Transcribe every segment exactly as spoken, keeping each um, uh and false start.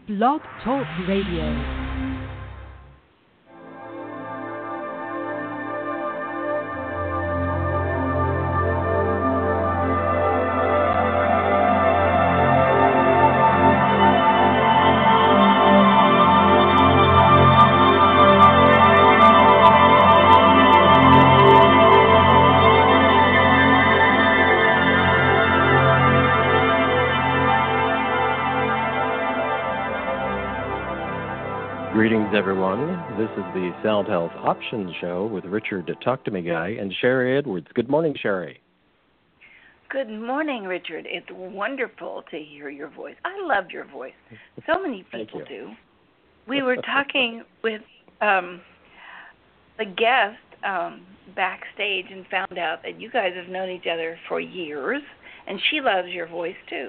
Blog Talk Radio. Greetings, everyone. This is the Sound Health Options Show with Richard Talk to Me Guy and Sherry Edwards. Good morning, Sherry. Good morning, Richard. It's wonderful to hear your voice. I love your voice. So many people do. We were talking with um, the guest um, backstage and found out that you guys have known each other for years, and she loves your voice, too.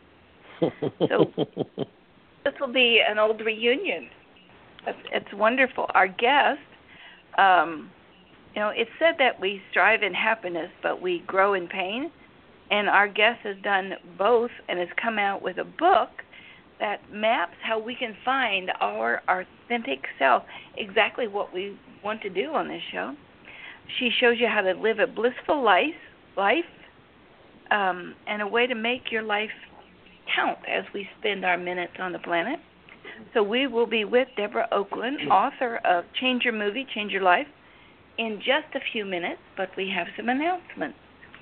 So this will be an old reunion. It's, it's wonderful. Our guest, um, you know, it's said that we strive in happiness, but we grow in pain. And our guest has done both and has come out with a book that maps how we can find our authentic self, exactly what we want to do on this show. She shows you how to live a blissful life, life um, and a way to make your life count as we spend our minutes on the planet. So we will be with Deborah Oakland, author of Change Your Movie, Change Your Life, in just a few minutes, but we have some announcements.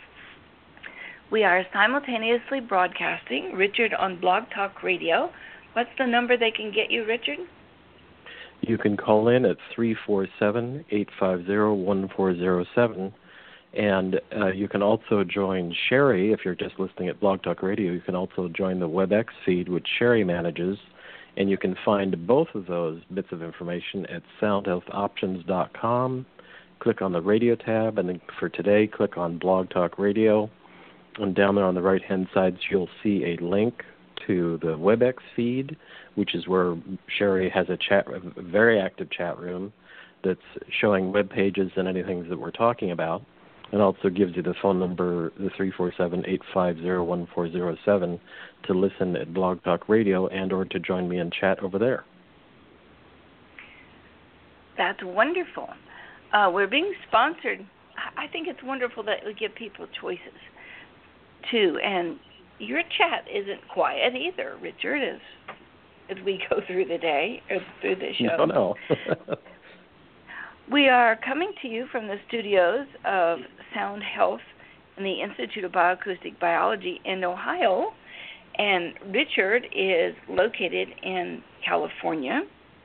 We are simultaneously broadcasting Richard on Blog Talk Radio. What's the number they can get you, Richard? You can call in at three four seven, eight five zero, one four zero seven. And uh, you can also join Sherry, if you're just listening at Blog Talk Radio, you can also join the WebEx feed, which Sherry manages. And you can find both of those bits of information at sound health options dot com. Click on the radio tab, and then for today, click on Blog Talk Radio. And down there on the right-hand side, you'll see a link to the WebEx feed, which is where Sherry has a chat, a very active chat room that's showing web pages and anything that we're talking about. And also gives you the phone number, the three four seven, eight five zero, one four zero seven, to listen at Blog Talk Radio and or to join me in chat over there. That's wonderful. Uh, we're being sponsored. I think it's wonderful that we give people choices, too. And your chat isn't quiet either, Richard, as, as we go through the day, or through the show. No, no. We are coming to you from the studios of Sound Health and the Institute of Bioacoustic Biology in Ohio, and Richard is located in California.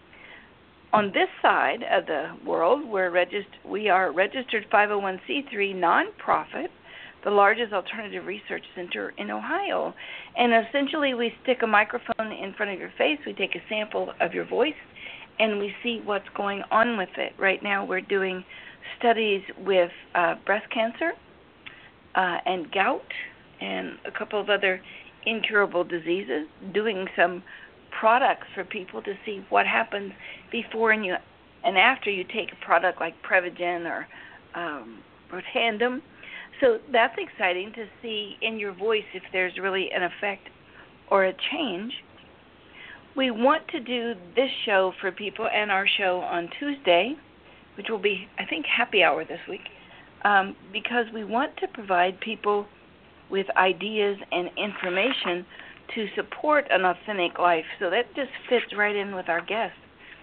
On this side of the world, we're regist- we are a registered five oh one c three nonprofit, the largest alternative research center in Ohio. And essentially, we stick a microphone in front of your face, we take a sample of your voice, and we see what's going on with it. Right now we're doing studies with uh, breast cancer uh, and gout and a couple of other incurable diseases, doing some products for people to see what happens before and, you, and after you take a product like Prevagen or um, Protandim. So that's exciting to see in your voice if there's really an effect or a change. We want to do this show for people and our show on Tuesday, which will be, I think, happy hour this week, um, because we want to provide people with ideas and information to support an authentic life. So that just fits right in with our guest.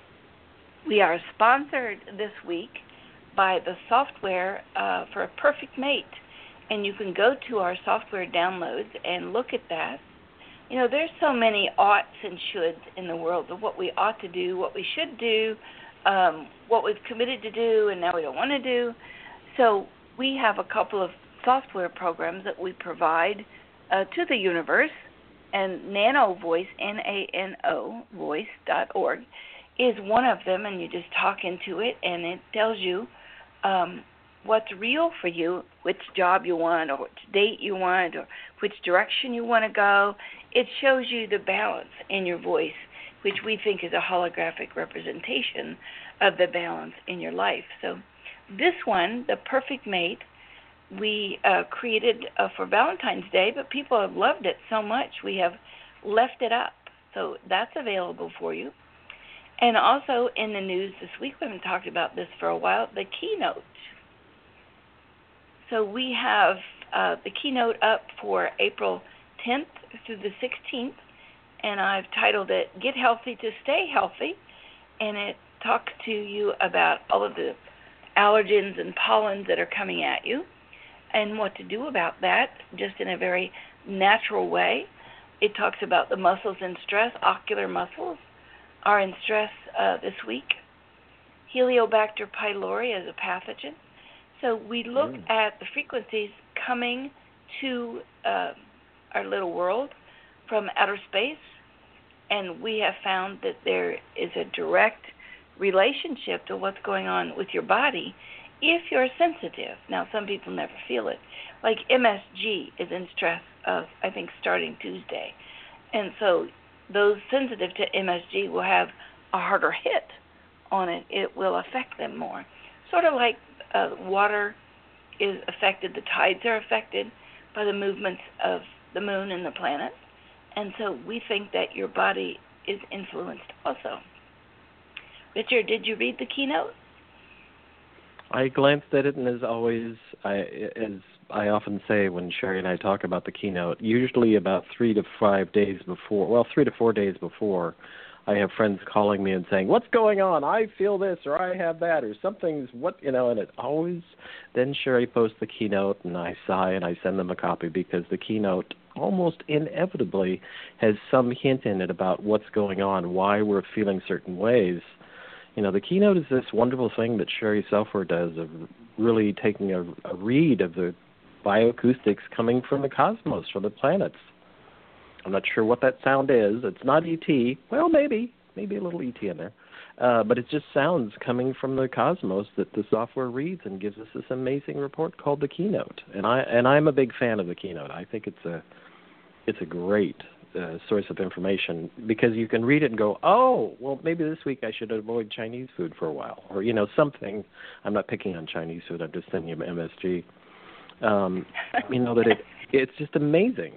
We are sponsored this week by the software uh, for a perfect mate, and you can go to our software downloads and look at that. You know, there's so many oughts and shoulds in the world of what we ought to do, what we should do, um, what we've committed to do, and now we don't want to do. So we have a couple of software programs that we provide uh, to the universe, and Nano Voice, N A N O, voice dot org, is one of them, and you just talk into it, and it tells you um, what's real for you, which job you want, or which date you want, or which direction you want to go. It shows you the balance in your voice, which we think is a holographic representation of the balance in your life. So this one, The Perfect Mate, we uh, created uh, for Valentine's Day, but people have loved it so much we have left it up So that's available for you. And also in the news this week, we haven't talked about this for a while, the keynote. So we have uh, the keynote up for April tenth through the sixteenth, and I've titled it Get Healthy to Stay Healthy, and it talks to you about all of the allergens and pollens that are coming at you and what to do about that just in a very natural way. It talks about the muscles in stress. Ocular muscles are in stress uh, this week. Heliobacter pylori as a pathogen. So we look mm. at the frequencies coming to uh, our little world from outer space, and we have found that there is a direct relationship to what's going on with your body if you're sensitive. Now, some people never feel it. Like M S G is in stress, uh, I think, starting Tuesday. And so those sensitive to M S G will have a harder hit on it. It will affect them more. Sort of like uh, water is affected, the tides are affected by the movements of the moon and the planets. And so we think that your body is influenced also. Richard, did you read the keynote? I glanced at it, and as always, I, as I often say when Sherry and I talk about the keynote, usually about three to five days before, well, three to four days before, I have friends calling me and saying, what's going on? I feel this, or I have that, or something's what, you know, and it always, then Sherry posts the keynote, and I sigh, and I send them a copy because the keynote almost inevitably has some hint in it about what's going on, why we're feeling certain ways. You know, the keynote is this wonderful thing that Sherry Selfer does of really taking a, a read of the bioacoustics coming from the cosmos, from the planets. I'm not sure what that sound is. It's not E T. Well, maybe. Maybe a little E T in there. Uh, but it's just sounds coming from the cosmos that the software reads and gives us this amazing report called the keynote. And, I, and I'm a big fan of the keynote. I think it's a, it's a great Uh, source of information because you can read it and go, oh, well, maybe this week I should avoid Chinese food for a while, or, you know, something. I'm not picking on Chinese food. I'm just sending you M S G. Um, you know, that it it's just amazing.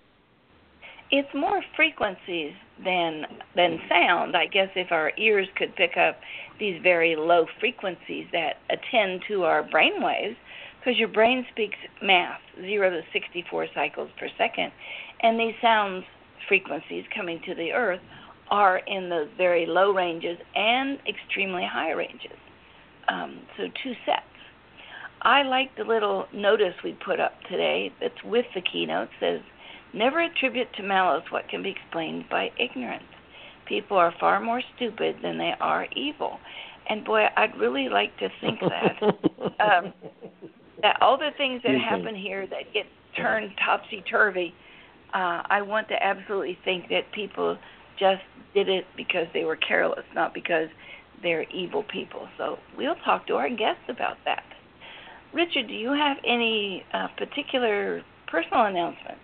It's more frequencies than than sound. I guess if our ears could pick up these very low frequencies that attend to our brain waves, because your brain speaks math, zero to sixty-four cycles per second, and these sounds frequencies coming to the earth are in the very low ranges and extremely high ranges. Um, so two sets. I like the little notice we put up today that's with the keynote. Says, never attribute to malice what can be explained by ignorance. People are far more stupid than they are evil. And boy, I'd really like to think that. um, that all the things that happen here that get turned topsy-turvy, Uh, I want to absolutely think that people just did it because they were careless, not because they're evil people. So we'll talk to our guests about that. Richard, do you have any uh, particular personal announcements?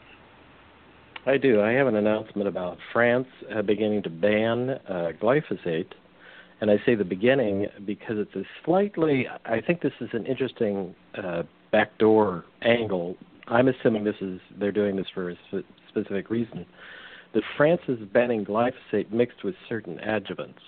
I do. I have an announcement about France uh, beginning to ban uh, glyphosate. And I say the beginning because it's a slightly, I think this is an interesting uh, backdoor angle. I'm assuming this is they're doing this for a specific reason. That France is banning glyphosate mixed with certain adjuvants.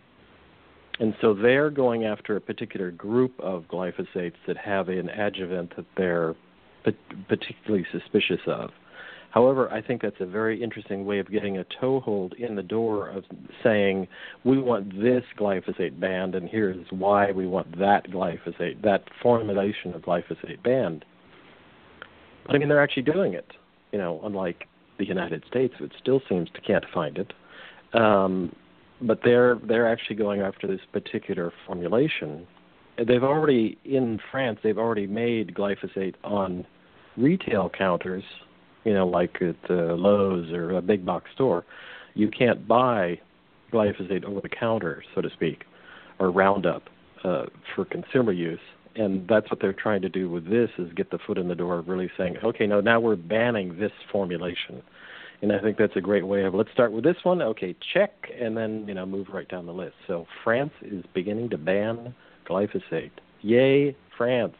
And so they're going after a particular group of glyphosates that have an adjuvant that they're particularly suspicious of. However, I think that's a very interesting way of getting a toehold in the door of saying, we want this glyphosate banned, and here's why we want that glyphosate, that formulation of glyphosate banned. But I mean, they're actually doing it, you know, unlike the United States, which still seems to can't find it. Um, but they're they're actually going after this particular formulation. They've already, in France, they've already made glyphosate on retail counters, you know, like at uh, Lowe's or a big box store. You can't buy glyphosate over the counter, so to speak, or Roundup uh, for consumer use. And that's what they're trying to do with this, is get the foot in the door of really saying, okay, no, now we're banning this formulation. And I think that's a great way of, let's start with this one, okay, check, and then, you know, move right down the list. So France is beginning to ban glyphosate. Yay, France.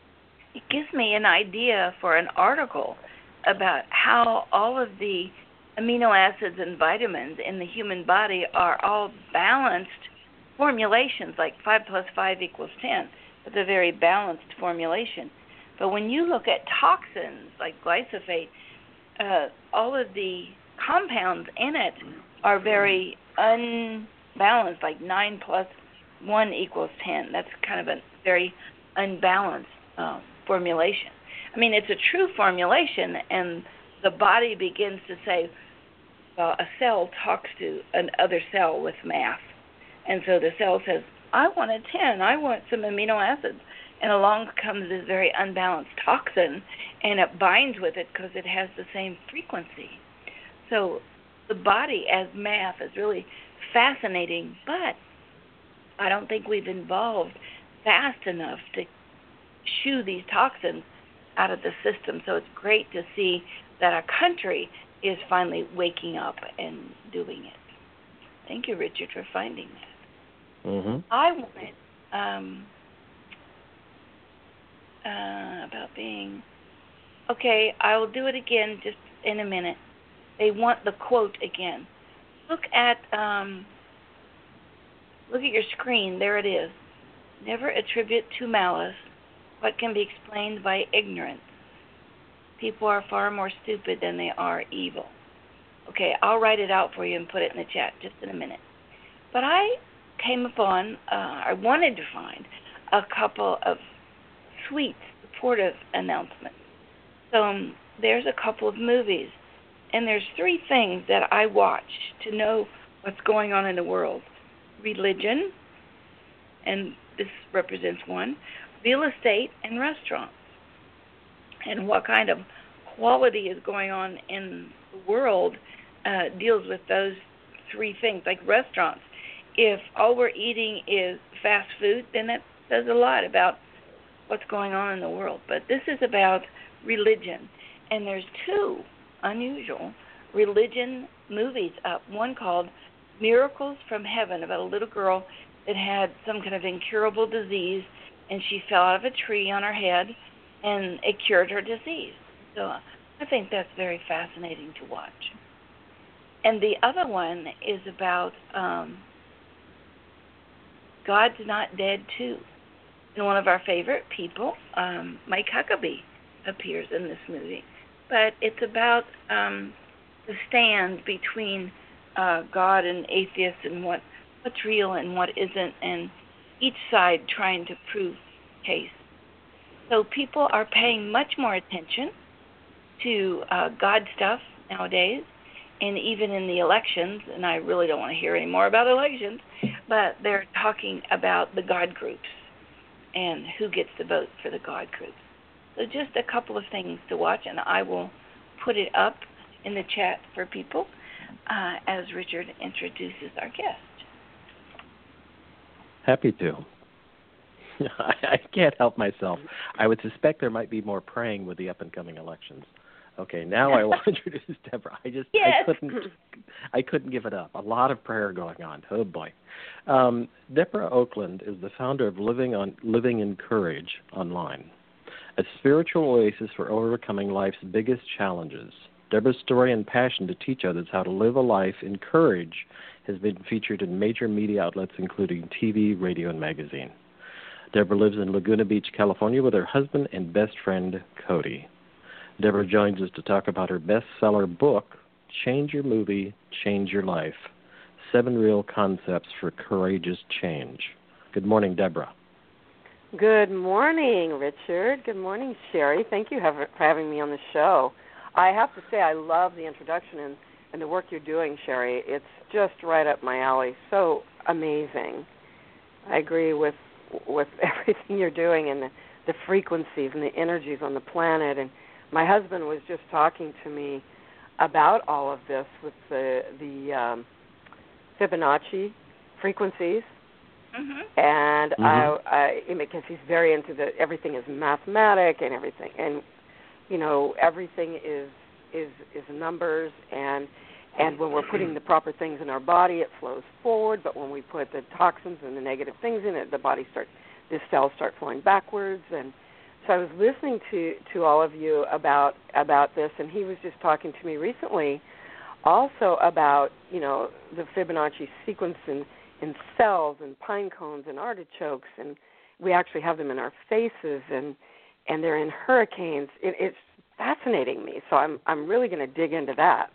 It gives me an idea for an article about how all of the amino acids and vitamins in the human body are all balanced formulations, like five plus five equals ten. It's a very balanced formulation. But when you look at toxins like glyphosate, uh, all of the compounds in it are very unbalanced, like nine plus one equals ten. That's kind of a very unbalanced uh, formulation. I mean, it's a true formulation, and the body begins to say, well, a cell talks to another cell with math. And so the cell says, I want a ten, I want some amino acids. And along comes this very unbalanced toxin, and it binds with it because it has the same frequency. So the body as math is really fascinating, but I don't think we've evolved fast enough to shoo these toxins out of the system. So it's great to see that our country is finally waking up and doing it. Thank you, Richard, for finding that. Mm-hmm. I wanted um, uh, about being okay. I will do it again just in a minute. They want the quote again. Look at um, look at your screen. There it is. Never attribute to malice what can be explained by ignorance. People are far more stupid than they are evil. Okay, I'll write it out for you and put it in the chat just in a minute. But I came upon, uh, I wanted to find a couple of sweet, supportive announcements. So um, there's a couple of movies, and there's three things that I watch to know what's going on in the world. Religion, and this represents one, real estate, and restaurants. And what kind of quality is going on in the world uh, deals with those three things. Like restaurants, if all we're eating is fast food, then that says a lot about what's going on in the world. But this is about religion, and there's two unusual religion movies up. One called Miracles from Heaven, about a little girl that had some kind of incurable disease, and she fell out of a tree on her head, and it cured her disease. So I think that's very fascinating to watch. And the other one is about um, God's Not Dead too. And one of our favorite people, um, Mike Huckabee, appears in this movie. But it's about um, the stand between uh, God and atheists, and what, what's real and what isn't, and each side trying to prove the case. So people are paying much more attention to uh, God stuff nowadays, and even in the elections, and I really don't want to hear any more about elections, but they're talking about the God groups and who gets to vote for the God groups. So just a couple of things to watch, and I will put it up in the chat for people uh, as Richard introduces our guest. Happy to. I, I can't help myself. I would suspect there might be more praying with the up-and-coming elections. Okay, now I will introduce Deborah. I just yes. I couldn't I couldn't give it up. A lot of prayer going on. Oh boy. Um, Deborah Oakland is the founder of Living on Living in Courage Online, a spiritual oasis for overcoming life's biggest challenges. Deborah's story and passion to teach others how to live a life in courage has been featured in major media outlets including T V, radio, and magazine. Deborah lives in Laguna Beach, California with her husband and best friend, Cody. Deborah joins us to talk about her bestseller book, Change Your Movie, Change Your Life, Seven Real Concepts for Courageous Change. Good morning, Deborah. Good morning, Richard. Good morning, Sherry. Thank you for having me on the show. I have to say I love the introduction and, and the work you're doing, Sherry. It's just right up my alley. So amazing. I agree with with everything you're doing, and the, the frequencies and the energies on the planet. And my husband was just talking to me about all of this with the the um, Fibonacci frequencies. Mm-hmm. And mm-hmm. I, I, because he's very into the everything is mathematic and everything, and you know everything is is is numbers, and and when we're putting the proper things in our body, it flows forward. But when we put the toxins and the negative things in it, the body starts, the cells start flowing backwards. And so I was listening to, to all of you about about this, and he was just talking to me recently also about, you know, the Fibonacci sequence in, in cells and pine cones and artichokes, and we actually have them in our faces, and and they're in hurricanes. It, it's fascinating me, so I'm I'm really going to dig into that.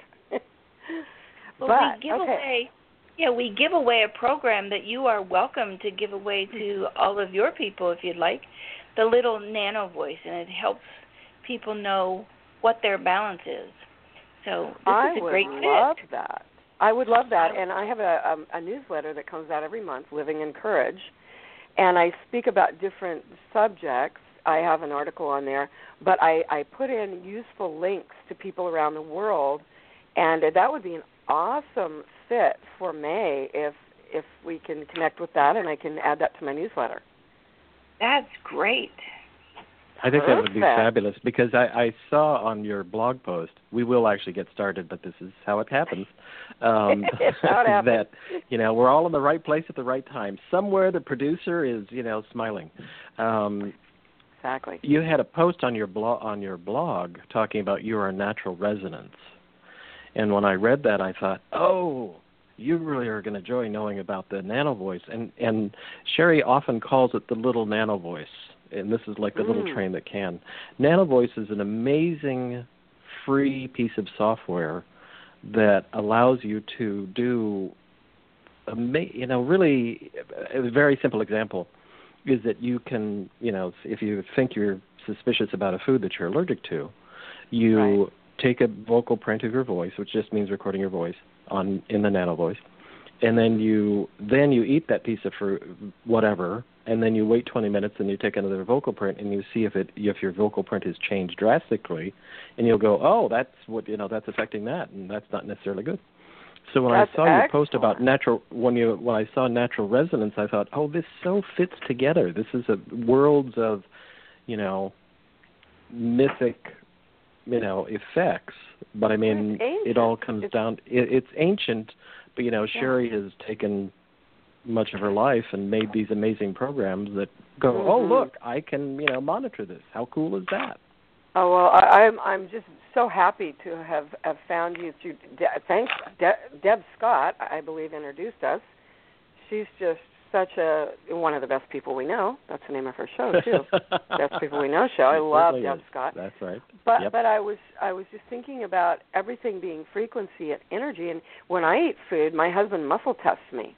Well, but, we give okay. away, yeah, we give away a program that you are welcome to give away to all of your people if you'd like, the little nano voice, and it helps people know what their balance is. So this I is a would great love fit. that. I would love that, and I have a, a, a newsletter that comes out every month, Living in Courage, and I speak about different subjects. I have an article on there, but I, I put in useful links to people around the world, and that would be an awesome fit for May if if we can connect with that, and I can add that to my newsletter. That's great. I think that would be Perfect. fabulous because I, I saw on your blog post, we will actually get started, but this is how it happens, um, It's how it happens. that, you know, we're all in the right place at the right time. Somewhere the producer is, you know, smiling. Um, Exactly. you had a post on your, blo- on your blog talking about you are a natural resonance. And when I read that, I thought, oh, you really are going to enjoy knowing about the nano voice. And, and Sherry often calls it the little nano voice. And this is like the mm. little train that can. Nano Voice is an amazing free piece of software that allows you to do, ama- you know, really a very simple example is that you can, you know, if you think you're suspicious about a food that you're allergic to, you right. take a vocal print of your voice, which just means recording your voice on in the Nano Voice, and then you then you eat that piece of fruit, whatever, and then you wait twenty minutes and you take another vocal print and you see if it if your vocal print has changed drastically, and you'll go, oh, that's what you know that's affecting that, and that's not necessarily good. So when that's I saw excellent. your post about natural when you when I saw natural resonance, I thought, oh, this so fits together. This is a worlds of, you know, mythic, you know, effects. But I mean, it all comes it's, down. It, it's ancient, but you know, yeah. Sherry has taken much of her life and made these amazing programs that go, mm-hmm. oh, look, I can, you know, monitor this. How cool is that? Oh, well, I, I'm I'm just so happy to have, have found you through, De- thanks, De- Deb Scott, I believe, introduced us. She's just such a, one of the best people we know. That's the name of her show, too. Best People We Know show. I love Deb is. Scott. That's right. But yep. but I was I was just thinking about everything being frequency and energy, and when I eat food, my husband muscle tests me.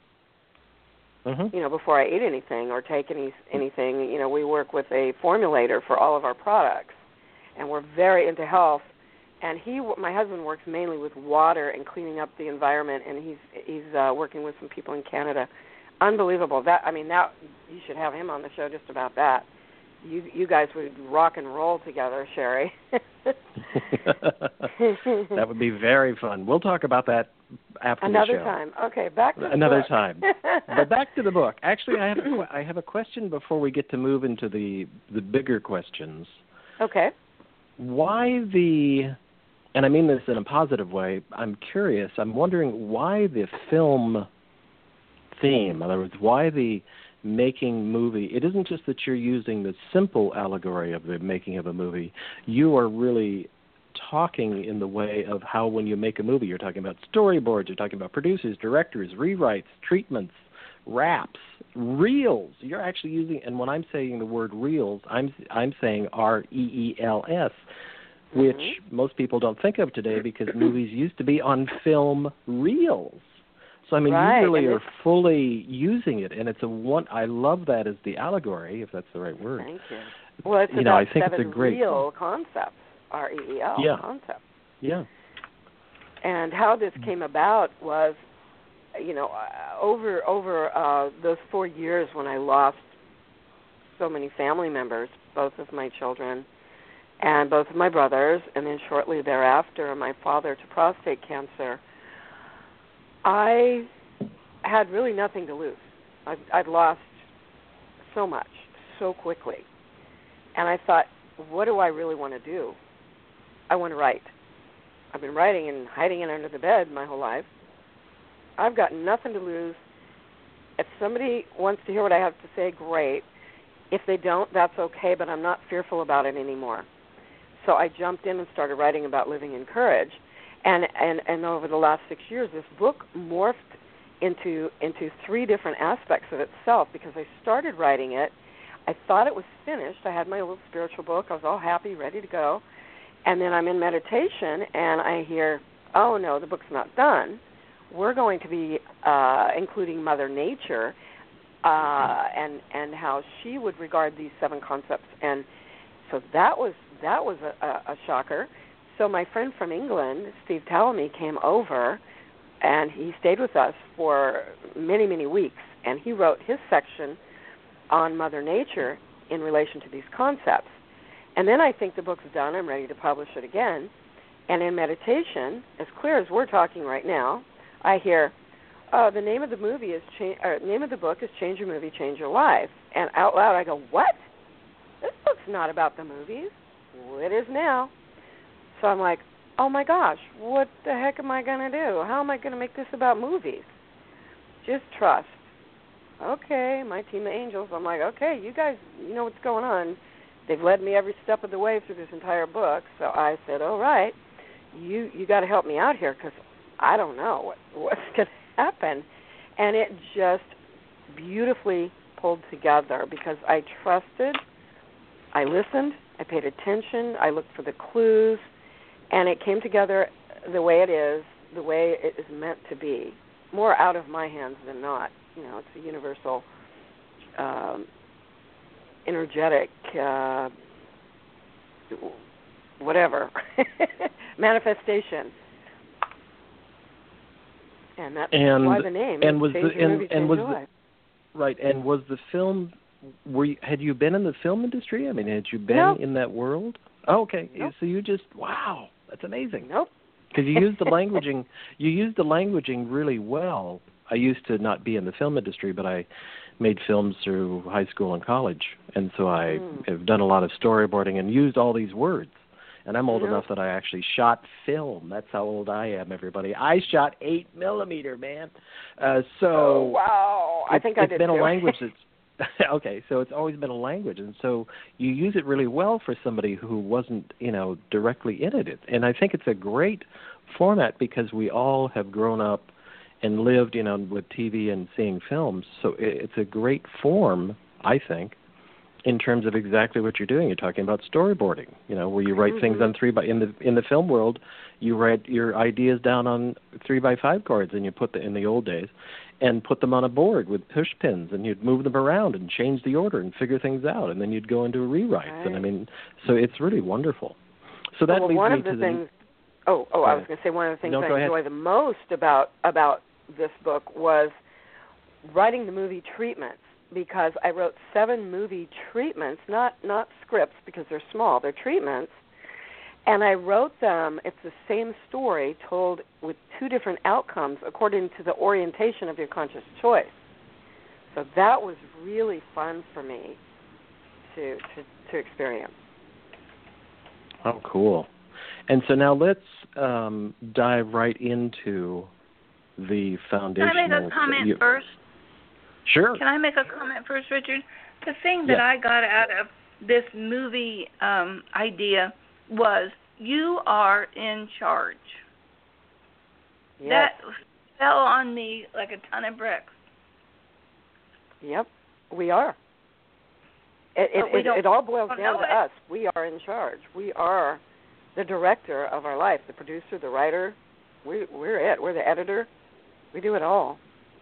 Mm-hmm. You know, before I eat anything or take any anything, you know, we work with a formulator for all of our products, and we're very into health. And he, my husband, works mainly with water and cleaning up the environment, and he's he's uh, working with some people in Canada. Unbelievable. That I mean, that you should have him on the show just about that. You you guys would rock and roll together, Sherry. That would be very fun. We'll talk about that after Another the show. time. Okay, back to the Another book. time. But back to the book. Actually, I have a, I have a question before we get to move into the the bigger questions. Okay. Why the, and I mean this in a positive way, I'm curious, I'm wondering why the film theme, in other words, why the making movie, it isn't just that you're using the simple allegory of the making of a movie, you are really talking in the way of how when you make a movie, you're talking about storyboards, you're talking about producers, directors, rewrites, treatments, wraps, reels. You're actually using, and when I'm saying the word reels, I'm I'm saying R E E L S, which mm-hmm. most people don't think of today because movies used to be on film reels. So I mean, right. you really and are fully using it, and it's a one. I love that as the allegory, if that's the right word. Thank you. Well, it's you about know, I think seven it's a great real concepts, R E E L yeah. concepts. Yeah. And how this came about was, you know, uh, over over uh, those four years when I lost so many family members, both of my children and both of my brothers, and then shortly thereafter, my father to prostate cancer, I had really nothing to lose. I'd, I'd lost so much so quickly. And I thought, what do I really want to do? I want to write. I've been writing and hiding it under the bed my whole life. I've got nothing to lose. If somebody wants to hear what I have to say, great. If they don't, that's okay, but I'm not fearful about it anymore. So I jumped in and started writing about living in courage. And, and and over the last six years, this book morphed into into three different aspects of itself because I started writing it. I thought it was finished. I had my little spiritual book. I was all happy, ready to go. And then I'm in meditation, and I hear, oh, no, the book's not done. We're going to be uh, including Mother Nature uh, and and how she would regard these seven concepts. And so that was that was a, a, a shocker. So my friend from England, Steve Tallamy, came over, and he stayed with us for many, many weeks, and he wrote his section on Mother Nature in relation to these concepts. And then I think the book's done. I'm ready to publish it again. And in meditation, as clear as we're talking right now, I hear, oh, the name of the movie is cha- or name of the book is Change Your Movie, Change Your Life. And out loud I go, what? This book's not about the movies. Well, it is now. So I'm like, oh, my gosh, what the heck am I going to do? How am I going to make this about movies? Just trust. Okay, my team, the Angels, I'm like, okay, you guys, you know what's going on. They've led me every step of the way through this entire book. So I said, all right, you you got to help me out here because I don't know what, what's going to happen. And it just beautifully pulled together because I trusted, I listened, I paid attention, I looked for the clues, and it came together the way it is, the way it is meant to be, more out of my hands than not. You know, it's a universal, um, energetic, uh, whatever, manifestation. And that's and, why the name. And was Change the, Your and, Movie, and Change was Your the, Life. right? And was the film? Were you, had you been in the film industry? I mean, had you been Nope. in that world? Oh, okay, Nope. so you just wow, that's amazing. Nope. Because you used the languaging, you used the languaging really well. I used to not be in the film industry, but I made films through high school and college, and so I mm. have done a lot of storyboarding and used all these words. And I'm old Nope. enough that I actually shot film. That's how old I am, everybody. I shot eight millimeter, man. Uh, so oh, wow, I it, think I it's did been too. a language that's okay, so it's always been a language, and so you use it really well for somebody who wasn't, you know, directly in it. And I think it's a great format because we all have grown up and lived, you know, with T V and seeing films. So it's a great form, I think, in terms of exactly what you're doing. You're talking about storyboarding, you know, where you write mm-hmm. things on three by in the in the film world, you write your ideas down on three by five cards, and you put the in the old days. And put them on a board with push pins, and you'd move them around and change the order and figure things out, and then you'd go into rewrites. Right. And I mean, so it's really wonderful. So that well, leads one me of the to things. The, oh, oh, I was going to say one of the things no, I enjoy ahead. the most about about this book was writing the movie treatments, because I wrote seven movie treatments, not not scripts because they're small, they're treatments. And I wrote them, it's the same story told with two different outcomes according to the orientation of your conscious choice. So that was really fun for me to to, to experience. Oh, cool. And so now let's um, dive right into the foundational... Can I make a comment you, first? Sure. Can I make a comment first, Richard? The thing that yeah. I got out of this movie um, idea was you are in charge. Yes. That fell on me like a ton of bricks. Yep, we are. It it, we it, it all boils down to it. us. We are in charge. We are the director of our life, the producer, the writer. We, we're it. We're the editor. We do it all.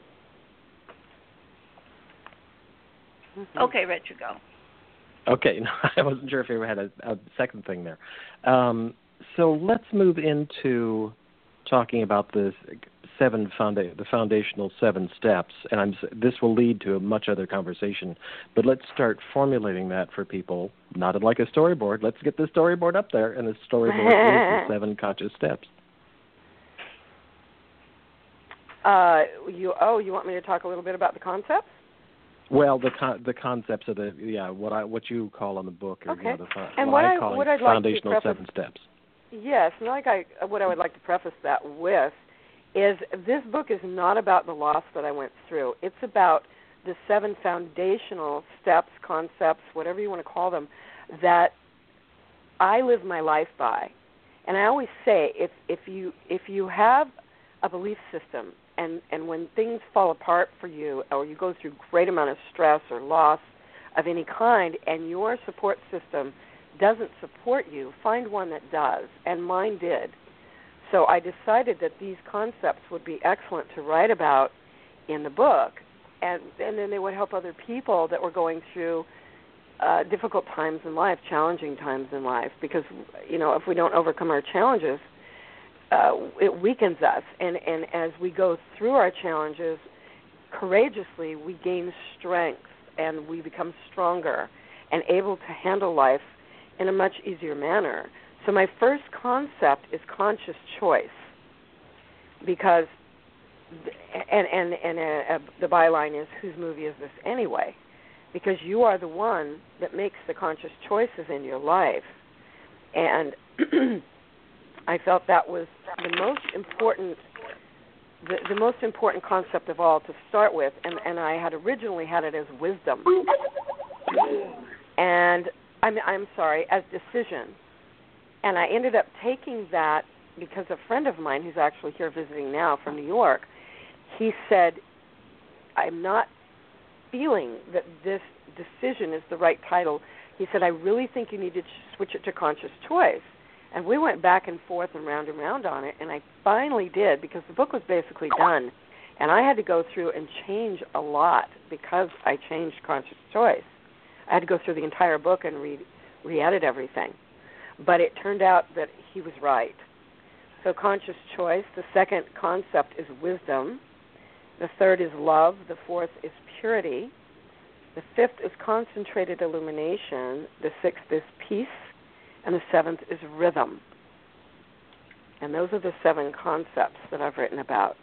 Mm-hmm. Okay, Richard, go. Okay, no, I wasn't sure if you had a, a second thing there. Um, so let's move into talking about the seven founda- the foundational seven steps, and I'm, this will lead to a much other conversation. But let's start formulating that for people, not like a storyboard. Let's get the storyboard up there, and the storyboard is the seven conscious steps. Uh, you oh, you want me to talk a little bit about the concepts? Well, the con- the concepts of the yeah what I what you call on the book, or okay. you know, the and what, what I I call what I'd foundational like to preface, seven steps. Yes, and like I what I would like to preface that with is this book is not about the loss that I went through. It's about the seven foundational steps, concepts, whatever you want to call them, that I live my life by. And I always say, if if you if you have a belief system, and and when things fall apart for you, or you go through great amount of stress or loss of any kind, and your support system doesn't support you, find one that does, and mine did. So I decided that these concepts would be excellent to write about in the book, and and then they would help other people that were going through uh, difficult times in life, challenging times in life, because, you know, if we don't overcome our challenges, uh, it weakens us, and, and as we go through our challenges courageously, we gain strength, and we become stronger and able to handle life in a much easier manner. So my first concept is conscious choice, because, and and and uh, uh, the byline is, whose movie is this anyway? Because you are the one that makes the conscious choices in your life. And I felt that was the most important, the, the most important concept of all to start with, and, and I had originally had it as wisdom. And I'm, I'm sorry, as decision. And I ended up taking that because a friend of mine who's actually here visiting now from New York, he said, I'm not feeling that this decision is the right title. He said, I really think you need to switch it to conscious choice. And we went back and forth and round and round on it, and I finally did, because the book was basically done. And I had to go through and change a lot because I changed conscious choice. I had to go through the entire book and re- re-edit everything. But it turned out that he was right. So conscious choice. The second concept is wisdom. The third is love. The fourth is purity. The fifth is concentrated illumination. The sixth is peace. And the seventh is rhythm. And those are the seven concepts that I've written about.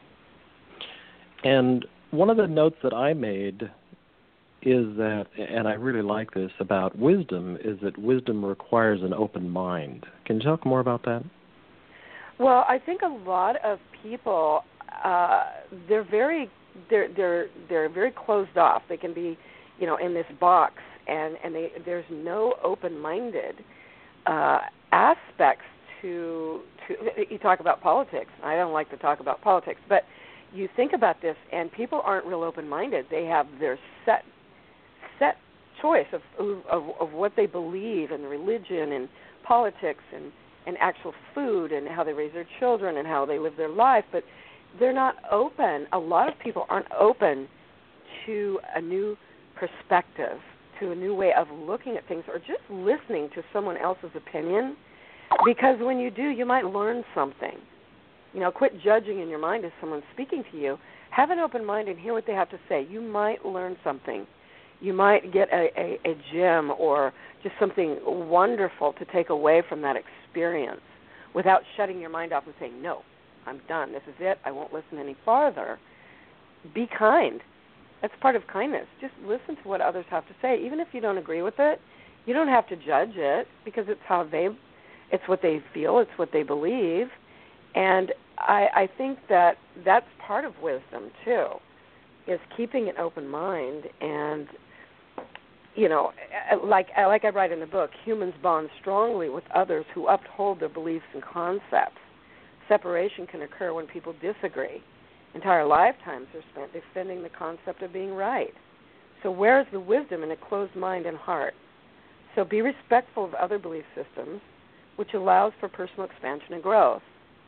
And one of the notes that I made is that, and I really like this about wisdom, is that wisdom requires an open mind. Can you talk more about that? Well, I think a lot of people, uh, they're very, they're they're they're very closed off. They can be, you know, in this box, and and they, there's no open-minded uh, aspects to to. You talk about politics. I don't like to talk about politics, but you think about this, and people aren't real open-minded. They have their set set choice of of, of what they believe in religion and politics and, and actual food and how they raise their children and how they live their life, but they're not open. A lot of people aren't open to a new perspective, to a new way of looking at things, or just listening to someone else's opinion, because when you do, you might learn something. You know, quit judging in your mind as someone's speaking to you. Have an open mind and hear what they have to say. You might learn something. You might get a, a, a gem or just something wonderful to take away from that experience without shutting your mind off and saying, no, I'm done. This is it. I won't listen any farther. Be kind. That's part of kindness. Just listen to what others have to say. Even if you don't agree with it, you don't have to judge it, because it's how they, it's what they feel, it's what they believe. And I, I think that that's part of wisdom, too, is keeping an open mind. And, you know, like like I write in the book, humans bond strongly with others who uphold their beliefs and concepts. Separation can occur when people disagree. Entire lifetimes are spent defending the concept of being right. So where is the wisdom in a closed mind and heart? So be respectful of other belief systems, which allows for personal expansion and growth.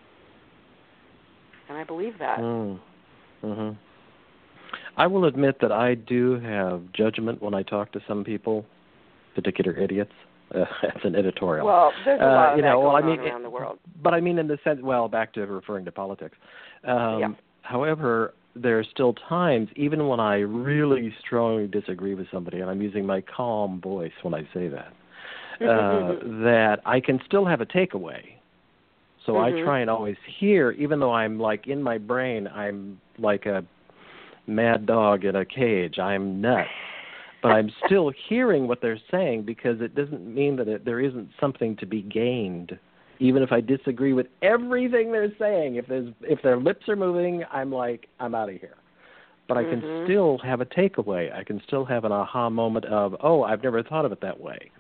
And I believe that. Mm. Mm-hmm. I will admit that I do have judgment when I talk to some people, particular idiots. Uh, that's an editorial. Well, there's a lot uh, of you that know, going well, I mean, on around it, the world. But I mean in the sense, well, back to referring to politics. Um, yeah. However, there are still times, even when I really strongly disagree with somebody, and I'm using my calm voice when I say that, uh, that I can still have a takeaway. So mm-hmm. I try and always hear, even though I'm like in my brain, I'm like a mad dog in a cage. I'm nuts. But I'm still hearing what they're saying, because it doesn't mean that it, there isn't something to be gained. Even if I disagree with everything they're saying, if there's if their lips are moving, I'm like, I'm out of here. But I can mm-hmm. still have a takeaway. I can still have an aha moment of, oh, I've never thought of it that way.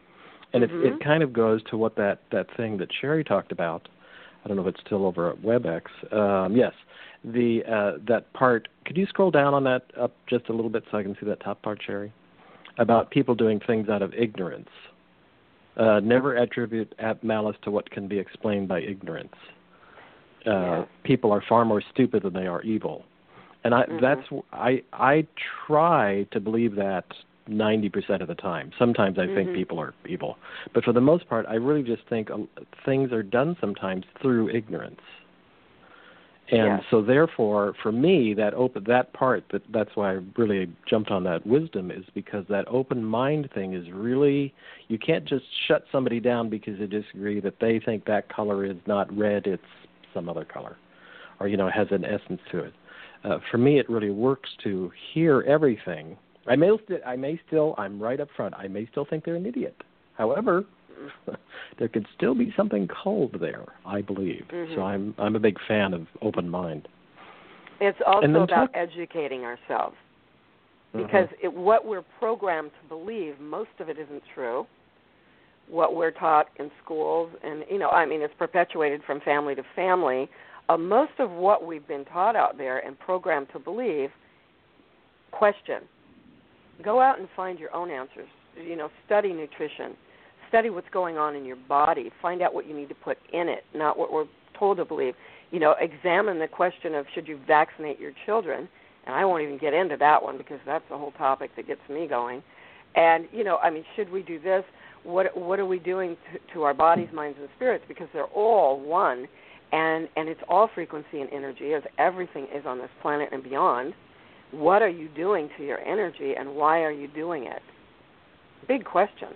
And mm-hmm. it, it kind of goes to what that, that thing that Sherry talked about. I don't know if it's still over at WebEx. Um, yes, the uh, that part. Could you scroll down on that up just a little bit so I can see that top part, Sherry? About people doing things out of ignorance. Uh, never attribute malice to what can be explained by ignorance. Uh, yeah. People are far more stupid than they are evil, and I, mm-hmm. that's I I try to believe that ninety percent of the time. Sometimes I mm-hmm. think people are evil, but for the most part, I really just think uh, things are done sometimes through ignorance. And yes. so, therefore, for me, that open that part that that's why I really jumped on that wisdom is because that open mind thing is really, you can't just shut somebody down because they disagree that they think that color is not red, it's some other color, or you know, has an essence to it. Uh, for me, it really works to hear everything. I may st- I may still I'm right up front. I may still think they're an idiot. However, there could still be something cold there, I believe. Mm-hmm. So I'm I'm a big fan of open mind. It's also and then about talk- educating ourselves, mm-hmm. because it, what we're programmed to believe, most of it isn't true. What we're taught in schools, and you know, I mean, it's perpetuated from family to family. Uh, most of what we've been taught out there and programmed to believe, question. Go out and find your own answers. You know, study nutrition. Study what's going on in your body. Find out what you need to put in it, not what we're told to believe. You know, examine the question of should you vaccinate your children. And I won't even get into that one because that's a whole topic that gets me going. And, you know, I mean, should we do this? What what are we doing to, to our bodies, minds, and spirits? Because they're all one, and, and it's all frequency and energy, as everything is on this planet and beyond. What are you doing to your energy, and why are you doing it? Big questions.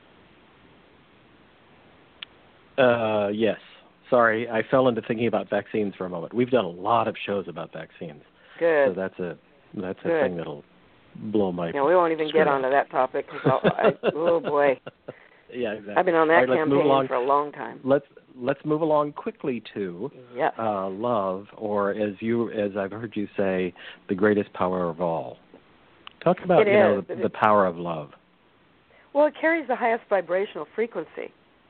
Uh, yes. Sorry, I fell into thinking about vaccines for a moment. We've done a lot of shows about vaccines. Good. So that's a that's a Good. thing that'll blow my. Yeah, we won't even get onto that topic because oh boy. Yeah, exactly. I've been on that right, campaign for a long time. Let's let's move along quickly to yep. uh, love, or as you as I've heard you say, the greatest power of all. Talk about it you know is, the, the power of love. Well, it carries the highest vibrational frequency,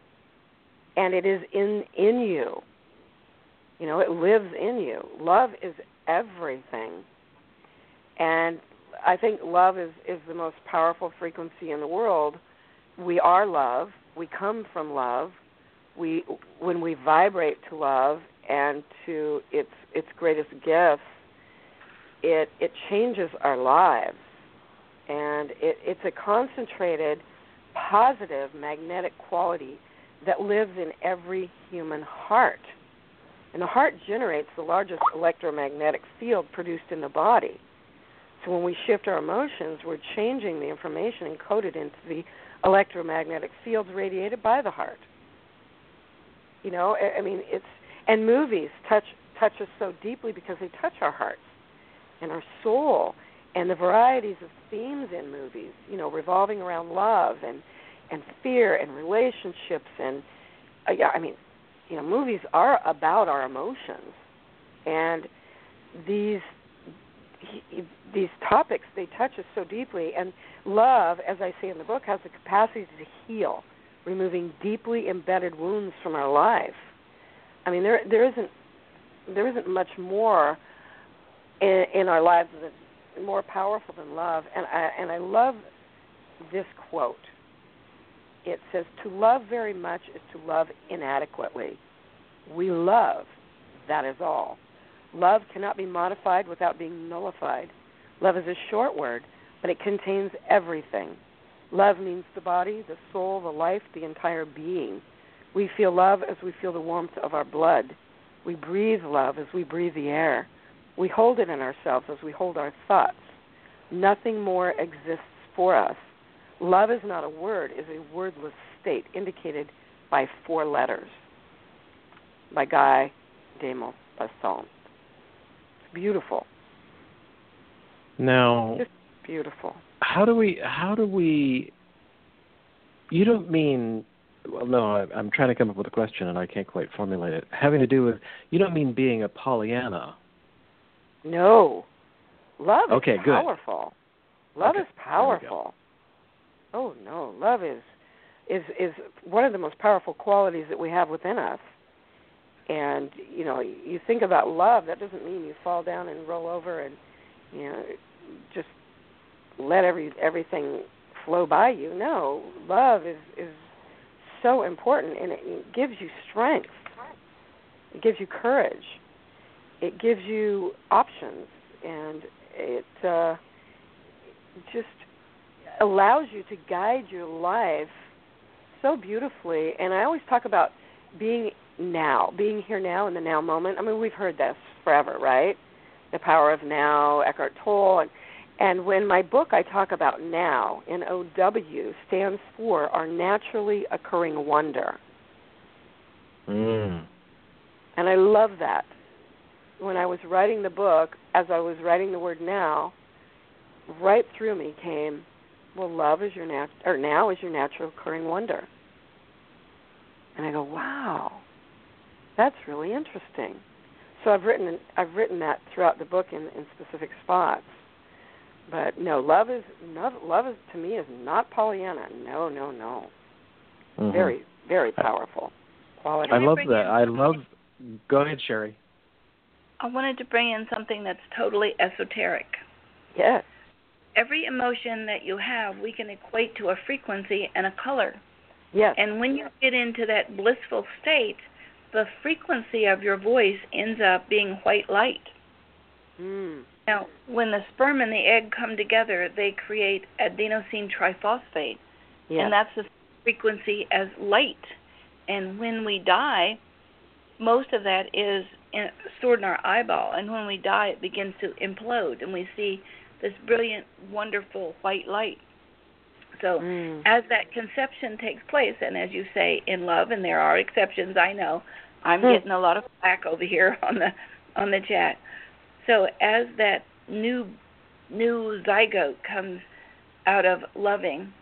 and it is in in you. You know, it lives in you. Love is everything, and I think love is, is the most powerful frequency in the world. We are love. We come from love. We when we vibrate to love and to its its greatest gifts, it it changes our lives, and it, it's a concentrated, positive magnetic quality that lives in every human heart. And the heart generates the largest electromagnetic field produced in the body. So when we shift our emotions, we're changing the information encoded into the electromagnetic fields radiated by the heart. You know, I mean, it's and movies touch touch us so deeply because they touch our hearts and our soul, and the varieties of themes in movies. You know, revolving around love and and fear and relationships and uh, yeah, I mean, you know, movies are about our emotions, and these. He, these topics, they touch us so deeply, and love, as I say in the book, has the capacity to heal, removing deeply embedded wounds from our life. I mean, there there isn't there isn't much more in, in our lives that's more powerful than love, and I and I love this quote. It says, "To love very much is to love inadequately. We love, that is all. Love cannot be modified without being nullified. Love is a short word, but it contains everything. Love means the body, the soul, the life, the entire being. We feel love as we feel the warmth of our blood. We breathe love as we breathe the air. We hold it in ourselves as we hold our thoughts. Nothing more exists for us. Love is not a word, it is a wordless state indicated by four letters." By Guy de Maupassant. Beautiful. Now, just beautiful. How do we? How do we? You don't mean? Well, no. I, I'm trying to come up with a question, and I can't quite formulate it. Having to do with? You don't mean being a Pollyanna? No. Love okay, is good. powerful. Love okay. is powerful. Oh no, love is. is is one of the most powerful qualities that we have within us. And, you know, you think about love, that doesn't mean you fall down and roll over and, you know, just let every everything flow by you. No, love is, is so important, and it gives you strength. It gives you courage. It gives you options, and it uh, just allows you to guide your life so beautifully. And I always talk about being now, being here now in the now moment. I mean, we've heard this forever, right? The power of now, Eckhart Tolle. And, and when my book I talk about now, N O W, stands for our naturally occurring wonder. Mm. And I love that. When I was writing the book, as I was writing the word now, right through me came, well, love is your nat- or now is your natural occurring wonder. And I go, wow, that's really interesting. So I've written I've written that throughout the book in, in specific spots. But no, love is not, love is to me is not Pollyanna. No, no, no. Mm-hmm. Very, very powerful quality. I love that. I love. Go ahead, Sherry. I wanted to bring in something that's totally esoteric. Yes. Every emotion that you have, we can equate to a frequency and a color. Yes. And when you get into that blissful state, the frequency of your voice ends up being white light. Mm. Now, when the sperm and the egg come together, they create adenosine triphosphate, Yes. and that's the frequency as light. And when we die, most of that is in, stored in our eyeball, and when we die, it begins to implode, and we see this brilliant, wonderful white light. So mm. as that conception takes place, and as you say, in love, and there are exceptions, I know, I'm mm. getting a lot of flack over here on the on the chat. So as that new new zygote comes out of loving,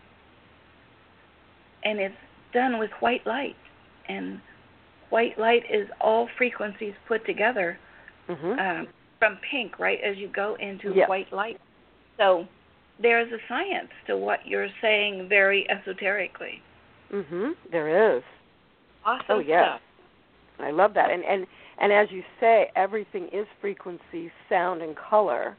and it's done with white light, and white light is all frequencies put together, mm-hmm. um, from pink, right, as you go into yes. white light. So there's a science to what you're saying very esoterically. Mm-hmm. There is. Awesome oh, yes. stuff. I love that. And, and and as you say, everything is frequency, sound, and color.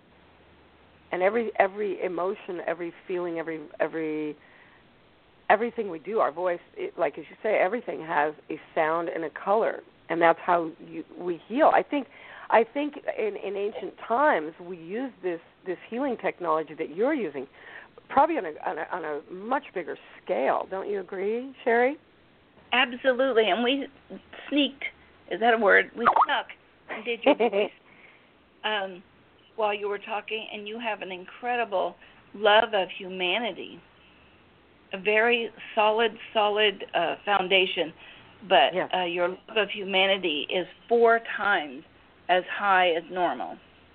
And every every emotion, every feeling, every every everything we do, our voice, it, like as you say, everything has a sound and a color, and that's how you, we heal. I think I think in, in ancient times we used this this healing technology that you're using, probably on a, on a on a much bigger scale. Don't you agree, Sherry? Absolutely, and we sneaked, is that a word? We snuck and did your voice um, while you were talking, and you have an incredible love of humanity, a very solid, solid uh, foundation, but yes. uh, your love of humanity is four times as high as normal.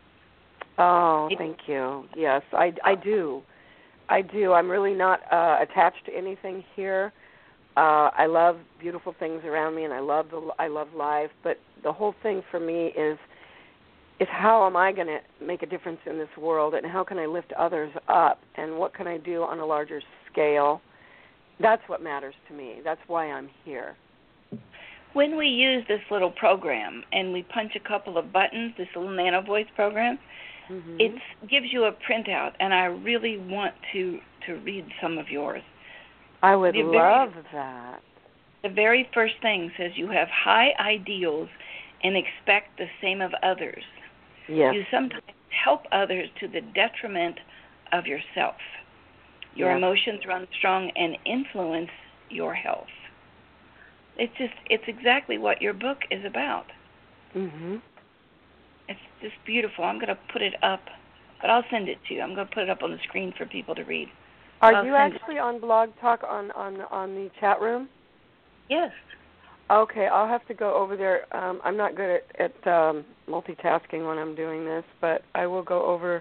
Oh, thank you. Yes, I, I do. I do. I'm really not uh, attached to anything here. Uh, I love beautiful things around me, and I love the I love life. But the whole thing for me is is how am I going to make a difference in this world, and how can I lift others up, and what can I do on a larger scale? That's what matters to me. That's why I'm here. When we use this little program and we punch a couple of buttons, this little Nano Voice program, mm-hmm. it gives you a printout, and I really want to, to read some of yours. I would the love very, that. The very first thing says you have high ideals and expect the same of others. Yes. You sometimes help others to the detriment of yourself. Your yes. emotions run strong and influence your health. It's just, it's exactly what your book is about. Mhm. It's just beautiful. I'm going to put it up, but I'll send it to you. I'm going to put it up on the screen for people to read. Are I'll you actually on Blog Talk on, on, on the chat room? Yes. Okay, I'll have to go over there. Um, I'm not good at, at um, multitasking when I'm doing this, but I will go over.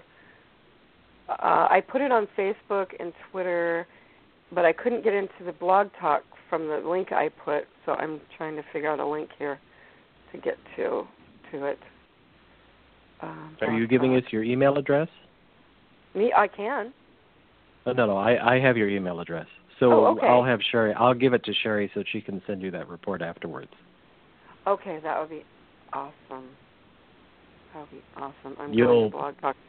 Uh, I put it on Facebook and Twitter, but I couldn't get into the Blog Talk from the link I put, so I'm trying to figure out a link here to get to to it. Um, Are you giving us your email address? Me, I can. Oh, no, no, I, I have your email address. So oh, okay. I'll have Sherry. I'll give it to Sherry so she can send you that report afterwards. Okay, that would be awesome. That would be awesome. I'm You'll, going to Blog Talk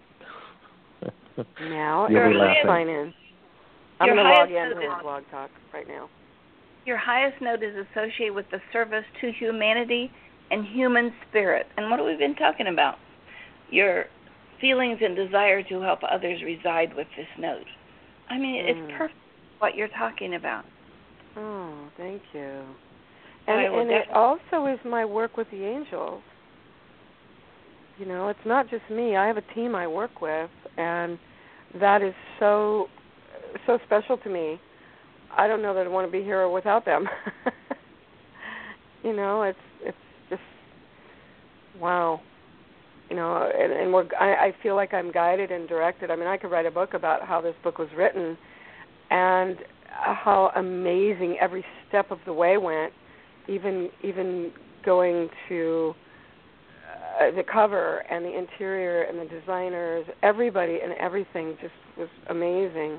now. You'll be laughing. Sign in. I'm going to log in to Blog Talk right now. Your highest note is associated with the service to humanity and human spirit. And what have we been talking about? Your feelings and desire to help others reside with this note. I mean, mm. it's perfect what you're talking about. Oh, thank you. And, and it also is my work with the angels. You know, it's not just me. I have a team I work with, and that is so, so special to me. I don't know that I want to be here without them. You know, it's it's just wow. You know, and, and we're I, I feel like I'm guided and directed. I mean, I could write a book about how this book was written, and how amazing every step of the way went. Even even going to uh, the cover and the interior and the designers, everybody and everything just was amazing.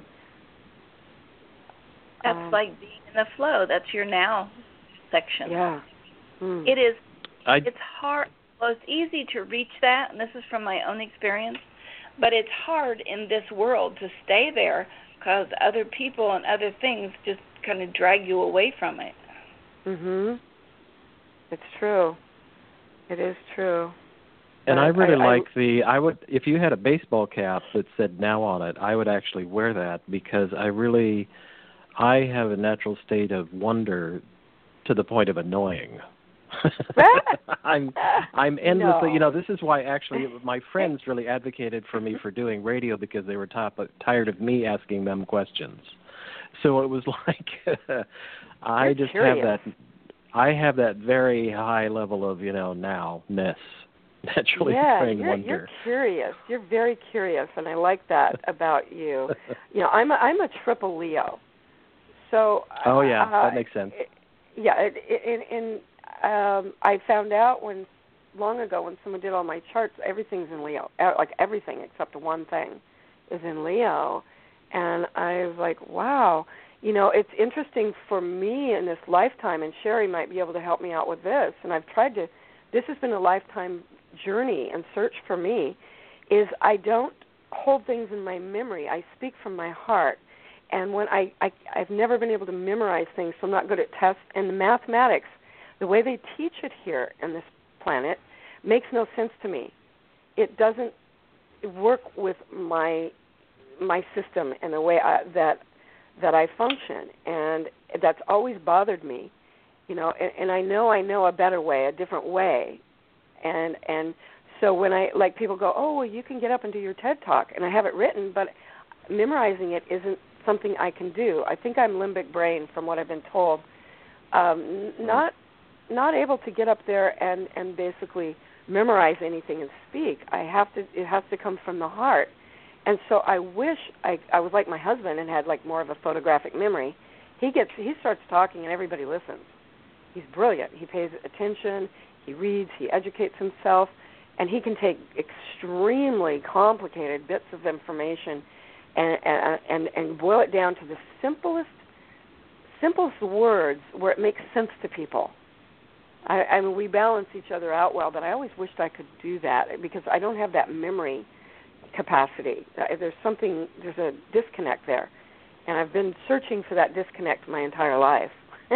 That's um, like being in the flow. That's your now section. Yeah. Mm. It is. I, it's hard. Well, it's easy to reach that, and this is from my own experience, but it's hard in this world to stay there because other people and other things just kind of drag you away from it. Mhm. It's true. It is true. And but I really I, like I, the, I would, if you had a baseball cap that said now on it, I would actually wear that because I really, I have a natural state of wonder to the point of annoying. I'm I'm endlessly, no. you know, this is why actually my friends really advocated for me for doing radio because they were top, tired of me asking them questions. So it was like I You're just curious. have that I have that very high level of, you know, now-ness, naturally yeah, occurring you're, wonder. You're curious. You're very curious, and I like that about you. You know, I'm a, I'm a triple Leo. So Oh yeah, uh, that makes sense. It, yeah, and and um, I found out when long ago when someone did all my charts, everything's in Leo. Like everything except one thing is in Leo, and I was like, wow. You know, it's interesting for me in this lifetime, and Sherry might be able to help me out with this, and I've tried to, this has been a lifetime journey and search for me, is I don't hold things in my memory. I speak from my heart. And when I, I, I've never been able to memorize things, so I'm not good at tests. And the mathematics, the way they teach it here on this planet, makes no sense to me. It doesn't work with my my system and the way I, that that I function, and that's always bothered me, you know. And, and I know I know a better way, a different way, and and so when I like people go, oh well, you can get up and do your TED Talk, and I have it written, but memorizing it isn't something I can do. I think I'm limbic brain, from what I've been told, um, not not able to get up there and and basically memorize anything and speak. I have to. It has to come from the heart. And so I wish I, I was like my husband and had like more of a photographic memory. He gets he starts talking and everybody listens. He's brilliant. He pays attention. He reads. He educates himself, and he can take extremely complicated bits of information and and and, and boil it down to the simplest simplest words where it makes sense to people. I, I mean, we balance each other out well, but I always wished I could do that because I don't have that memory capacity. There's something, there's a disconnect there, and I've been searching for that disconnect my entire life.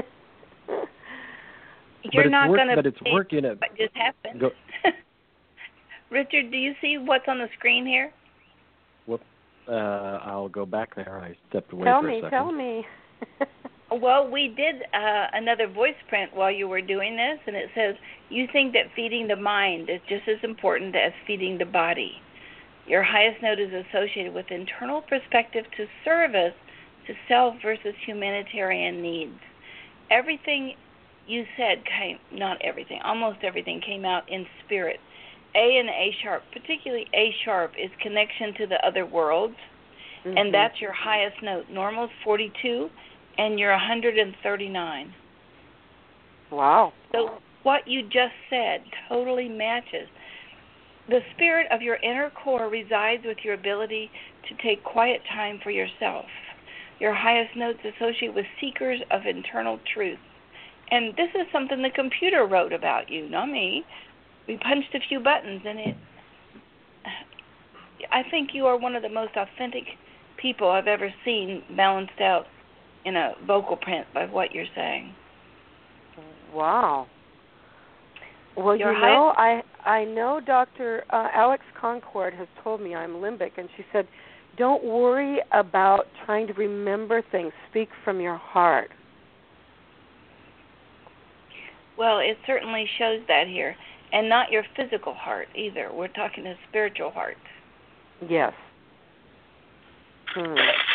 You're not going to. But it's working. It what just happened. Go. Richard, do you see what's on the screen here? Whoop. Uh, I'll go back there. I stepped away tell for me, a second. Tell me, tell me. Well, we did uh, another voice print while you were doing this, and it says, you think that feeding the mind is just as important as feeding the body. Your highest note is associated with internal perspective to service to self versus humanitarian needs. Everything you said came, not everything, almost everything came out in spirit. A and A sharp, particularly A sharp, is connection to the other worlds, mm-hmm. and that's your highest note. Normal is forty-two, and you're one hundred thirty-nine. Wow. So what you just said totally matches. The spirit of your inner core resides with your ability to take quiet time for yourself. Your highest notes associate with seekers of internal truth. And this is something the computer wrote about you, not me. We punched a few buttons, and it. I think you are one of the most authentic people I've ever seen balanced out in a vocal print by what you're saying. Wow. Well, Your you know, I I know Doctor Uh, Alex Concord has told me I'm limbic, and she said, don't worry about trying to remember things. Speak from your heart. Well, it certainly shows that here. And not your physical heart either. We're talking a spiritual heart. Yes. Hmm.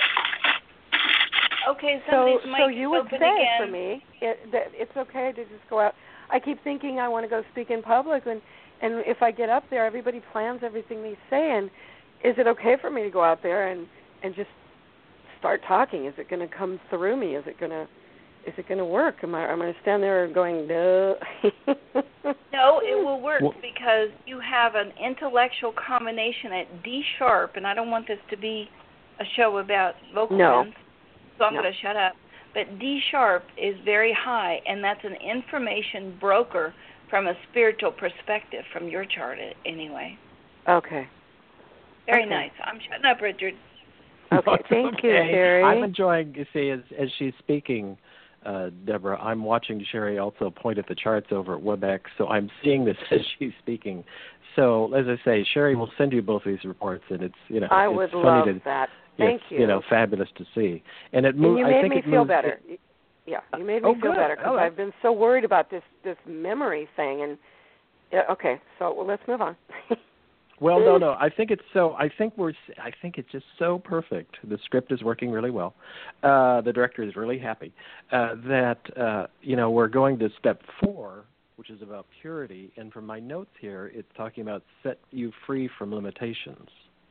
Okay, so somebody's mic so you is would open say again. for me it, that it's okay to just go out. I keep thinking I want to go speak in public, and and if I get up there, everybody plans everything they say. And is it okay for me to go out there and and just start talking? Is it going to come through me? Is it going to is it going to work? Am I am I going to stand there going no? No, it will work Well, because you have an intellectual combination at D sharp, and I don't want this to be a show about vocal No. ends, so I'm No. going to shut up. But D sharp is very high, and that's an information broker from a spiritual perspective, from your chart anyway. Okay. Very Okay. nice. I'm shutting up, Richard. Okay. Thank you, Okay. Sherry. I'm enjoying, you see, as, as she's speaking, uh, Deborah, I'm watching Sherry also point at the charts over at WebEx, so I'm seeing this as she's speaking. So, as I say, Sherry will send you both these reports, and it's, you know, I it's would funny love to, that. Thank it's, you. you know, fabulous to see. And it And moves. you I made think me it feel moves, better. It, yeah, you made me oh, feel good. better because Oh, I've been so worried about this this memory thing. And yeah, okay, so well, let's move on. Well, no, no. I think it's so. I think we're. I think it's just so perfect. The script is working really well. Uh, the director is really happy uh, that uh, you know we're going to step four, which is about purity. And from my notes here, it's talking about set you free from limitations.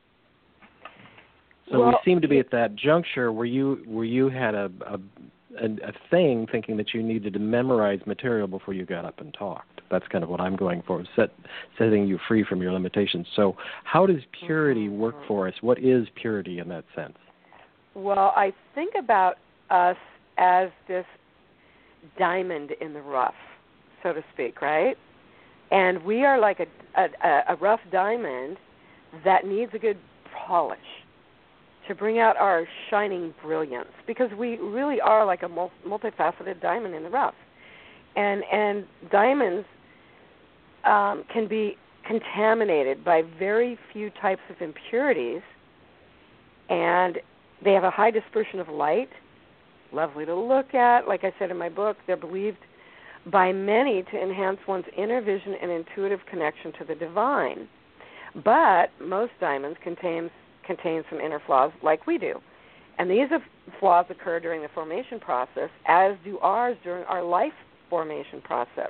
So well, we seem to be at that juncture where you where you had a a, a a thing thinking that you needed to memorize material before you got up and talked. That's kind of what I'm going for, set, setting you free from your limitations. So how does purity work for us? What is purity in that sense? Well, I think about us as this diamond in the rough, so to speak, right? And we are like a, a, a rough diamond that needs a good polish to bring out our shining brilliance, because we really are like a multifaceted diamond in the rough. And and diamonds um, can be contaminated by very few types of impurities, and they have a high dispersion of light, lovely to look at. Like I said in my book, they're believed by many to enhance one's inner vision and intuitive connection to the divine. But most diamonds contain, contain some inner flaws like we do. And these flaws occur during the formation process, as do ours during our life formation process.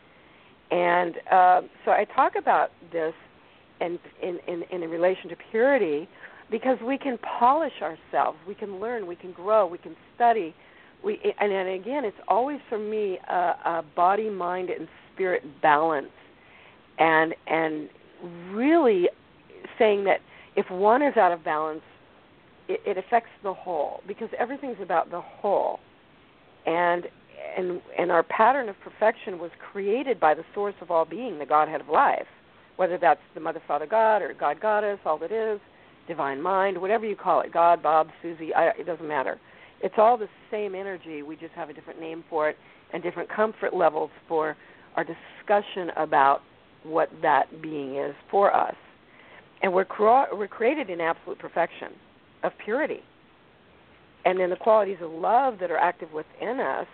And uh, so I talk about this in, in, in, in relation to purity because we can polish ourselves, we can learn, we can grow, we can study. We, and, and again, it's always for me a, a body, mind, and spirit balance, and and really saying that if one is out of balance, it, it affects the whole, because everything's about the whole. And and and our pattern of perfection was created by the source of all being, the Godhead of life, whether that's the Mother, Father, God, or God, Goddess, all that is, divine mind, whatever you call it, God, Bob, Susie, I, it doesn't matter. It's all the same energy. We just have a different name for it and different comfort levels for our discussion about what that being is for us. And we're, cro- we're created in absolute perfection of purity. And then the qualities of love that are active within us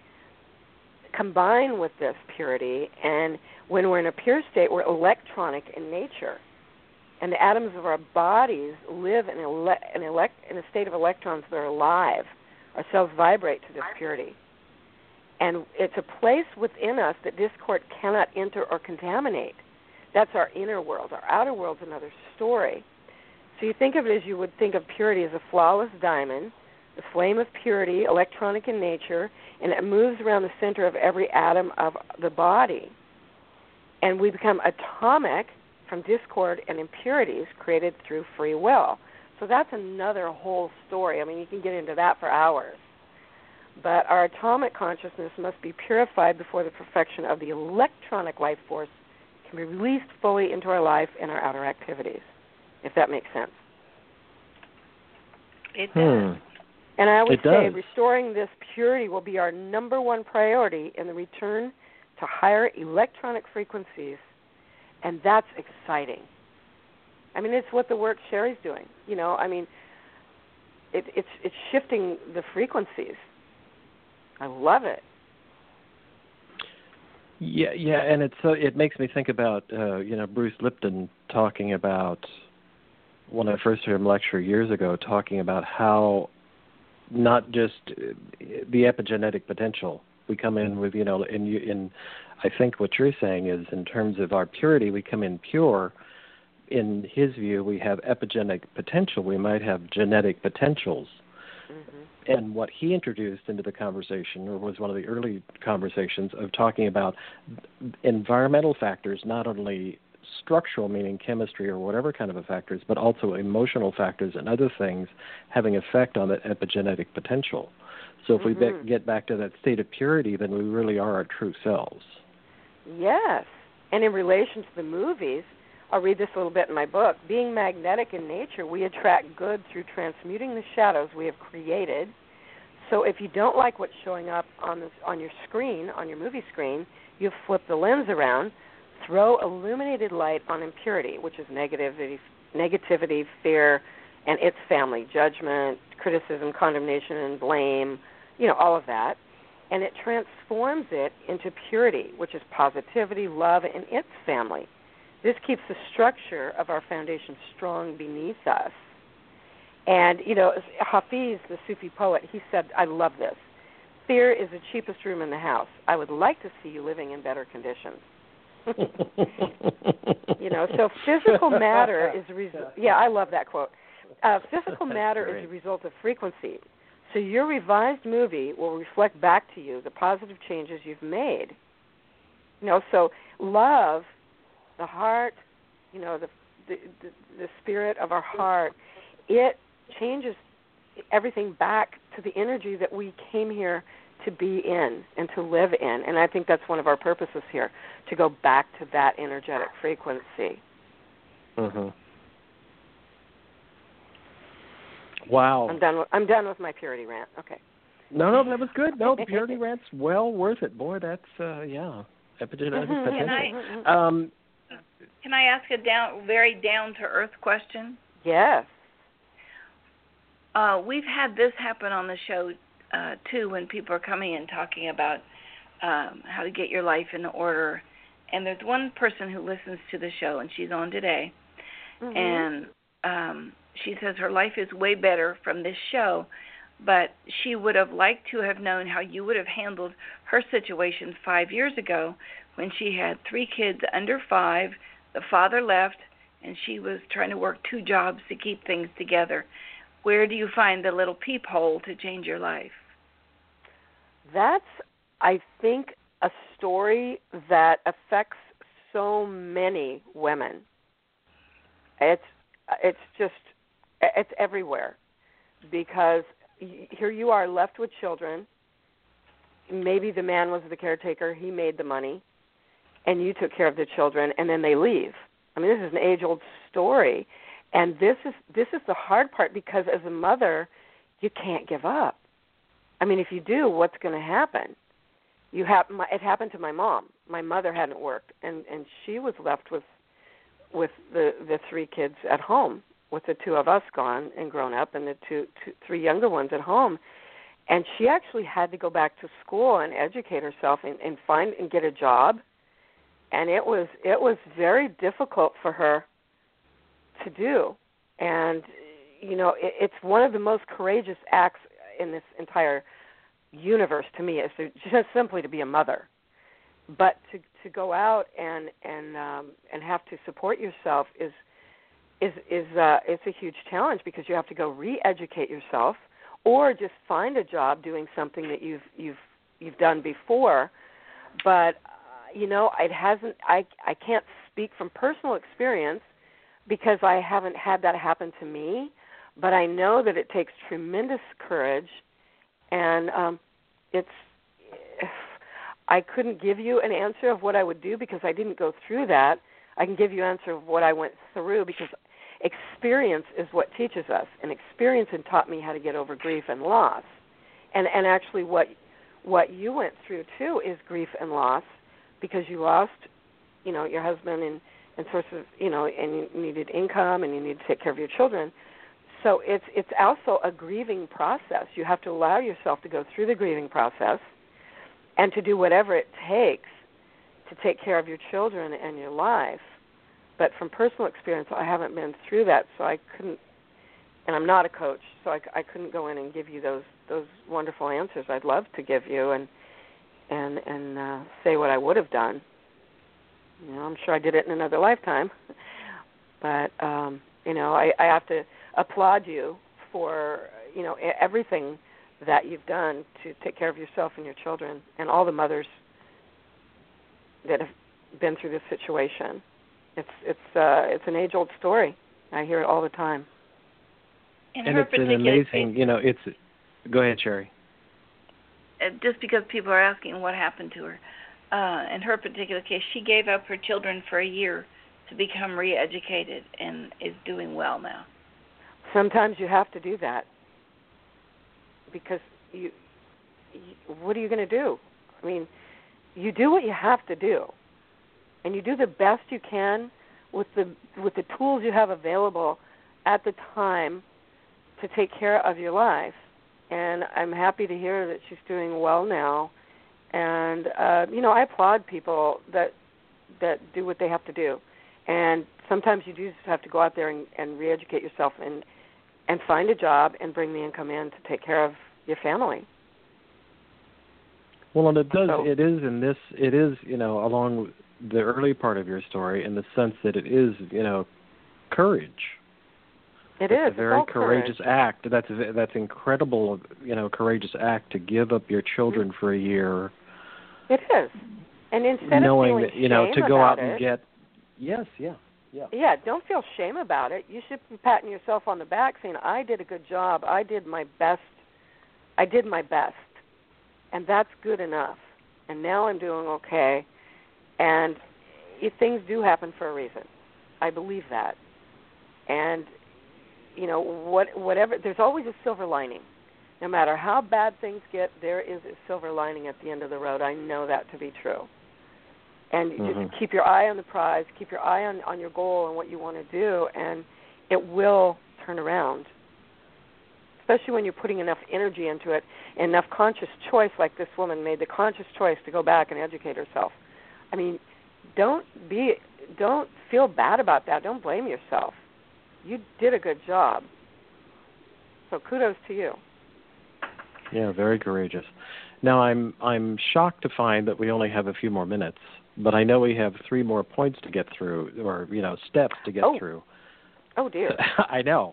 combine with this purity. And when we're in a pure state, we're electronic in nature. And the atoms of our bodies live in, ele- in, ele- in a state of electrons that are alive. Our cells vibrate to this purity. And it's a place within us that discord cannot enter or contaminate. That's our inner world. Our outer world's another story. So you think of it as you would think of purity as a flawless diamond, the flame of purity, electronic in nature, and it moves around the center of every atom of the body. And we become atomic from discord and impurities created through free will. So that's another whole story. I mean, you can get into that for hours. But our atomic consciousness must be purified before the perfection of the electronic life force can be released fully into our life and our outer activities, if that makes sense. It does. Hmm. And I always It say does. restoring this purity will be our number one priority in the return to higher electronic frequencies, and that's exciting. I mean, it's what the work Sherry's doing. You know, I mean, it, it's it's shifting the frequencies. I love it. Yeah, yeah, and it's uh, it makes me think about uh, you know Bruce Lipton talking about, when I first heard him lecture years ago, talking about how not just uh, the epigenetic potential. We come in with, you know, in, in I think what you're saying is in terms of our purity, we come in pure. In his view, we have epigenetic potential. We might have genetic potentials. Mm-hmm. And what he introduced into the conversation, or was one of the early conversations, of talking about environmental factors, not only structural, meaning chemistry or whatever kind of a factors, but also emotional factors and other things having effect on that epigenetic potential. So if mm-hmm. we be- get back to that state of purity, then we really are our true selves. Yes. And in relation to the movies, I'll read this a little bit in my book. Being magnetic in nature, we attract good through transmuting the shadows we have created. So if you don't like what's showing up on the, on your screen, on your movie screen, you flip the lens around, throw illuminated light on impurity, which is negativity, negativity, fear, and its family, judgment, criticism, condemnation, and blame, you know, all of that. And it transforms it into purity, which is positivity, love, and its family. This keeps the structure of our foundation strong beneath us. And, you know, Hafiz, the Sufi poet, he said, I love this. Fear is the cheapest room in the house. I would like to see you living in better conditions. You know, so physical matter is a result. Yeah, I love that quote. Uh, physical matter is a result of frequency. So your revised movie will reflect back to you the positive changes you've made. You know, so love, the heart, you know, the, the the the spirit of our heart, it changes everything back to the energy that we came here to be in and to live in. And I think that's one of our purposes here, to go back to that energetic frequency. Mm-hmm. Wow. I'm done with, I'm done with my purity rant. Okay. No, no, that was good. No, the purity rant's well worth it. Boy, that's, uh, yeah, epigenetic mm-hmm. potential. Can I, um, can I ask a down, very down-to-earth question? Yes. Uh, we've had this happen on the show, uh, too, when people are coming in talking about um, how to get your life in order. And there's one person who listens to the show, and she's on today, mm-hmm. and um, she says her life is way better from this show, but she would have liked to have known how you would have handled her situation five years ago when she had three kids under five, the father left, and she was trying to work two jobs to keep things together. Where do you find the little peephole to change your life? That's, I think, a story that affects so many women. It's it's just, it's everywhere, because here you are left with children. Maybe the man was the caretaker, he made the money, and you took care of the children, and then they leave. I mean, this is an age-old story, and this is this is the hard part, because as a mother, you can't give up. I mean, if you do, what's going to happen? You have my, it happened to my mom. My mother hadn't worked, and, and she was left with with the the three kids at home, with the two of us gone and grown up, and the two, two three younger ones at home. And she actually had to go back to school and educate herself and, and find and get a job. And it was it was very difficult for her to do. And you know, it, it's one of the most courageous acts in this entire universe to me, is to, just simply to be a mother. But to to go out and and um, and have to support yourself is is is uh, it's a huge challenge, because you have to go re-educate yourself, or just find a job doing something that you've you've you've done before. But uh, you know, it hasn't. I I can't speak from personal experience, because I haven't had that happen to me. but I know that it takes tremendous courage, and um, it's. I couldn't give you an answer of what I would do because I didn't go through that. I can give you an answer of what I went through because experience is what teaches us, and experience had taught me how to get over grief and loss. And and actually what what you went through too is grief and loss because you lost, you know, your husband and, and source of, you know, and you needed income and you need to take care of your children. So it's it's also a grieving process. You have to allow yourself to go through the grieving process and to do whatever it takes to take care of your children and your life. But from personal experience, I haven't been through that, so I couldn't, and I'm not a coach, so I, I couldn't go in and give you those those wonderful answers I'd love to give you and and and uh, say what I would have done. You know, I'm sure I did it in another lifetime. But, um, you know, I, I have to applaud you for, you know, everything that you've done to take care of yourself and your children and all the mothers that have been through this situation. It's it's uh, it's an age-old story. I hear it all the time. In and her it's an particular amazing, case, you know, it's, go ahead, Sherry. uh, just because people are asking what happened to her, uh, in her particular case, she gave up her children for a year to become re-educated and is doing well now. Sometimes you have to do that because you, you what are you going to do? I mean, you do what you have to do, and you do the best you can with the with the tools you have available at the time to take care of your life. And I'm happy to hear that she's doing well now. And uh, you know, I applaud people that that do what they have to do. And sometimes you do just have to go out there and, and re-educate yourself and and find a job and bring the income in to take care of your family. Well, and it does. So, it is in this. It is, you know, along the early part of your story, in the sense that it is, you know, courage. It it's is a very it's courageous courage. act. That's a, that's incredible, you know, courageous act to give up your children mm-hmm. for a year. It is, and instead knowing of feeling that, you know, shame to go out it, and get. Yes. Yeah. Yeah. Yeah. Don't feel shame about it. You should be patting yourself on the back, saying, "I did a good job. I did my best. I did my best, and that's good enough. And now I'm doing okay." And if things do happen for a reason. I believe that. And you know, what, whatever, there's always a silver lining. No matter how bad things get, there is a silver lining at the end of the road. I know that to be true. And mm-hmm. just keep your eye on the prize, keep your eye on, on your goal and what you want to do, and it will turn around. Especially when you're putting enough energy into it, enough conscious choice, like this woman made the conscious choice to go back and educate herself. I mean, don't be, don't feel bad about that. Don't blame yourself. You did a good job. So kudos to you. Yeah, very courageous. Now I'm I'm shocked to find that we only have a few more minutes, but I know we have three more points to get through, or you know, steps to get oh. through. Oh dear. I know.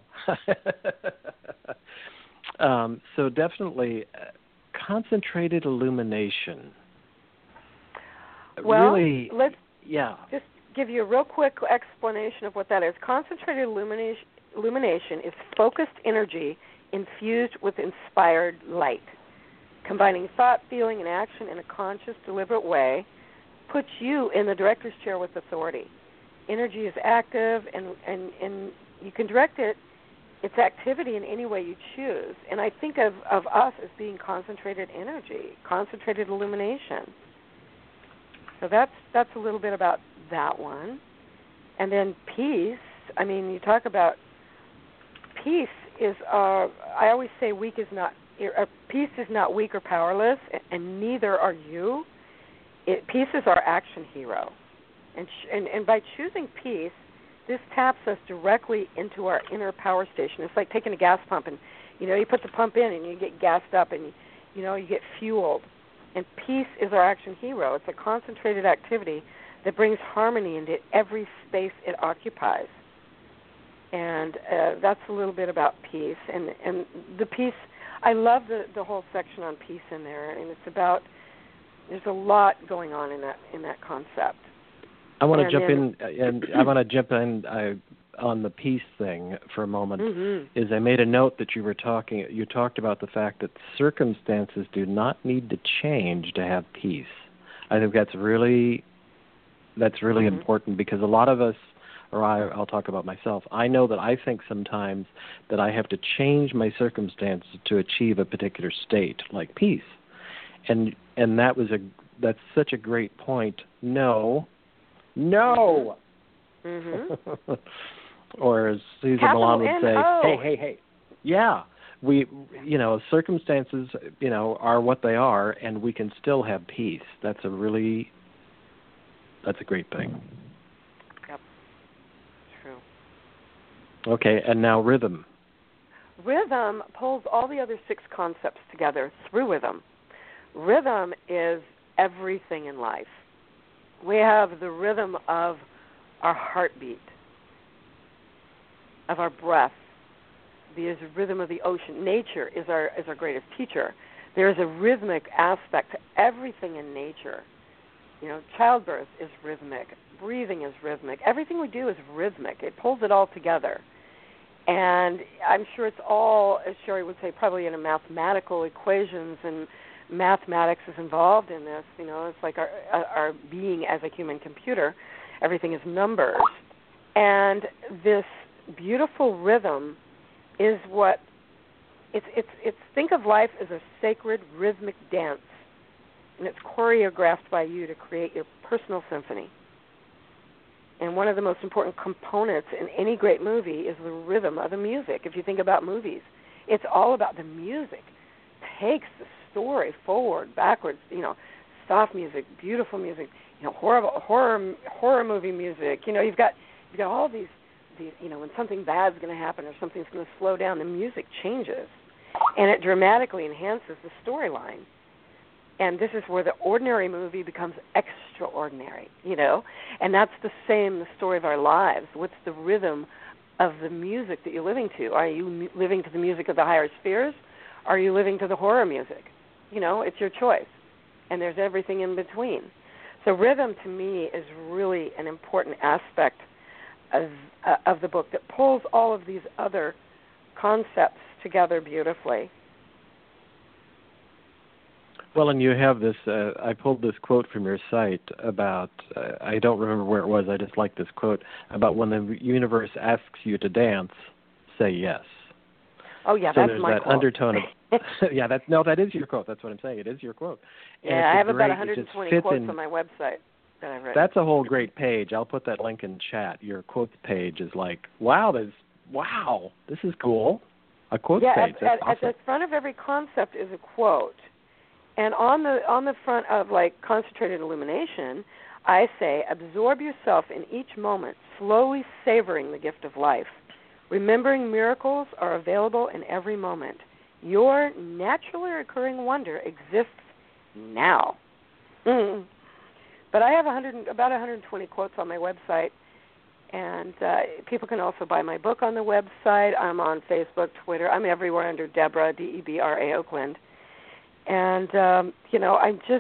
um, so definitely, uh, concentrated illumination. Well, really, let's yeah. just give you a real quick explanation of what that is. Concentrated illumination, illumination is focused energy infused with inspired light. Combining thought, feeling, and action in a conscious, deliberate way puts you in the director's chair with authority. Energy is active, and, and, and you can direct it, its activity in any way you choose. And I think of, of us as being concentrated energy, concentrated illumination. So that's that's a little bit about that one. And then peace, I mean, you talk about peace is, uh, I always say weak is not, uh, peace is not weak or powerless, and neither are you. It, peace is our action hero. And, sh- and and by choosing peace, this taps us directly into our inner power station. It's like taking a gas pump, and, you know, you put the pump in and you get gassed up and, you, you know, you get fueled. And peace is our action hero. It's a concentrated activity that brings harmony into every space it occupies. And uh, that's a little bit about peace. And, and the peace, I love the, the whole section on peace in there. And it's about, there's a lot going on in that in that concept. I want to and jump then, in, and I want to jump in uh, on the peace thing for a moment mm-hmm. is I made a note that you were talking. You talked about the fact that circumstances do not need to change to have peace. I think that's really that's really mm-hmm. important because a lot of us, or I, I'll talk about myself. I know that I think sometimes that I have to change my circumstances to achieve a particular state, like peace, and and that was a that's such a great point. No, no. Mm-hmm. Or as Cesar Capital Millan would N O. say, hey, hey, hey. Yeah, we, you know, circumstances, you know, are what they are, and we can still have peace. That's a really, that's a great thing. Yep, true. Okay, and now rhythm. Rhythm pulls all the other six concepts together through rhythm. Rhythm is everything in life. We have the rhythm of our heartbeat, of our breath. There's a rhythm of the ocean. Nature is our is our greatest teacher. There is a rhythmic aspect to everything in nature. You know, childbirth is rhythmic. Breathing is rhythmic. Everything we do is rhythmic. It pulls it all together. And I'm sure it's all, as Sherry would say, probably in a mathematical equations, and mathematics is involved in this. You know, it's like our our being as a human computer. Everything is numbers. And this beautiful rhythm is what it's it's it's think of life as a sacred rhythmic dance, and it's choreographed by you to create your personal symphony. And one of the most important components in any great movie is the rhythm of the music. If you think about movies, it's all about the music. It takes the story forward, backwards, you know, soft music, beautiful music, you know, horror horror horror movie music. You know, you've got you've got all these these you know, when something bad's going to happen or something's going to slow down, the music changes, and it dramatically enhances the storyline. And this is where the ordinary movie becomes extraordinary, you know. And that's the same the story of our lives. What's the rhythm of the music that you're living to? Are you mu- living to the music of the higher spheres? Are you living to the horror music? You know, it's your choice. And there's everything in between. So rhythm, to me, is really an important aspect of, uh, of the book that pulls all of these other concepts together beautifully. Well, and you have this, uh, I pulled this quote from your site about, uh, I don't remember where it was, I just like this quote, about when the universe asks you to dance, say yes. Oh, yeah, so that's there's my that quote. undertone of, yeah, that's, no, that is your quote, that's what I'm saying, it is your quote. And yeah, I have great, about one hundred twenty quotes in, on my website that I've written. That's a whole great page. I'll put that link in chat. Your quotes page is like, wow, there's, wow, this is cool. A quotes yeah, page, at, that's at, awesome. at the front of every concept is a quote. And on the on the front of, like, concentrated illumination, I say, absorb yourself in each moment, slowly savoring the gift of life. Remembering miracles are available in every moment. Your naturally occurring wonder exists now. Mm. But I have one hundred, about one hundred twenty quotes on my website, and uh, people can also buy my book on the website. I'm on Facebook, Twitter. I'm everywhere under Deborah, D E B R A, Oakland. And, um, you know, I'm just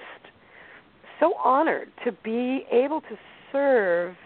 so honored to be able to serve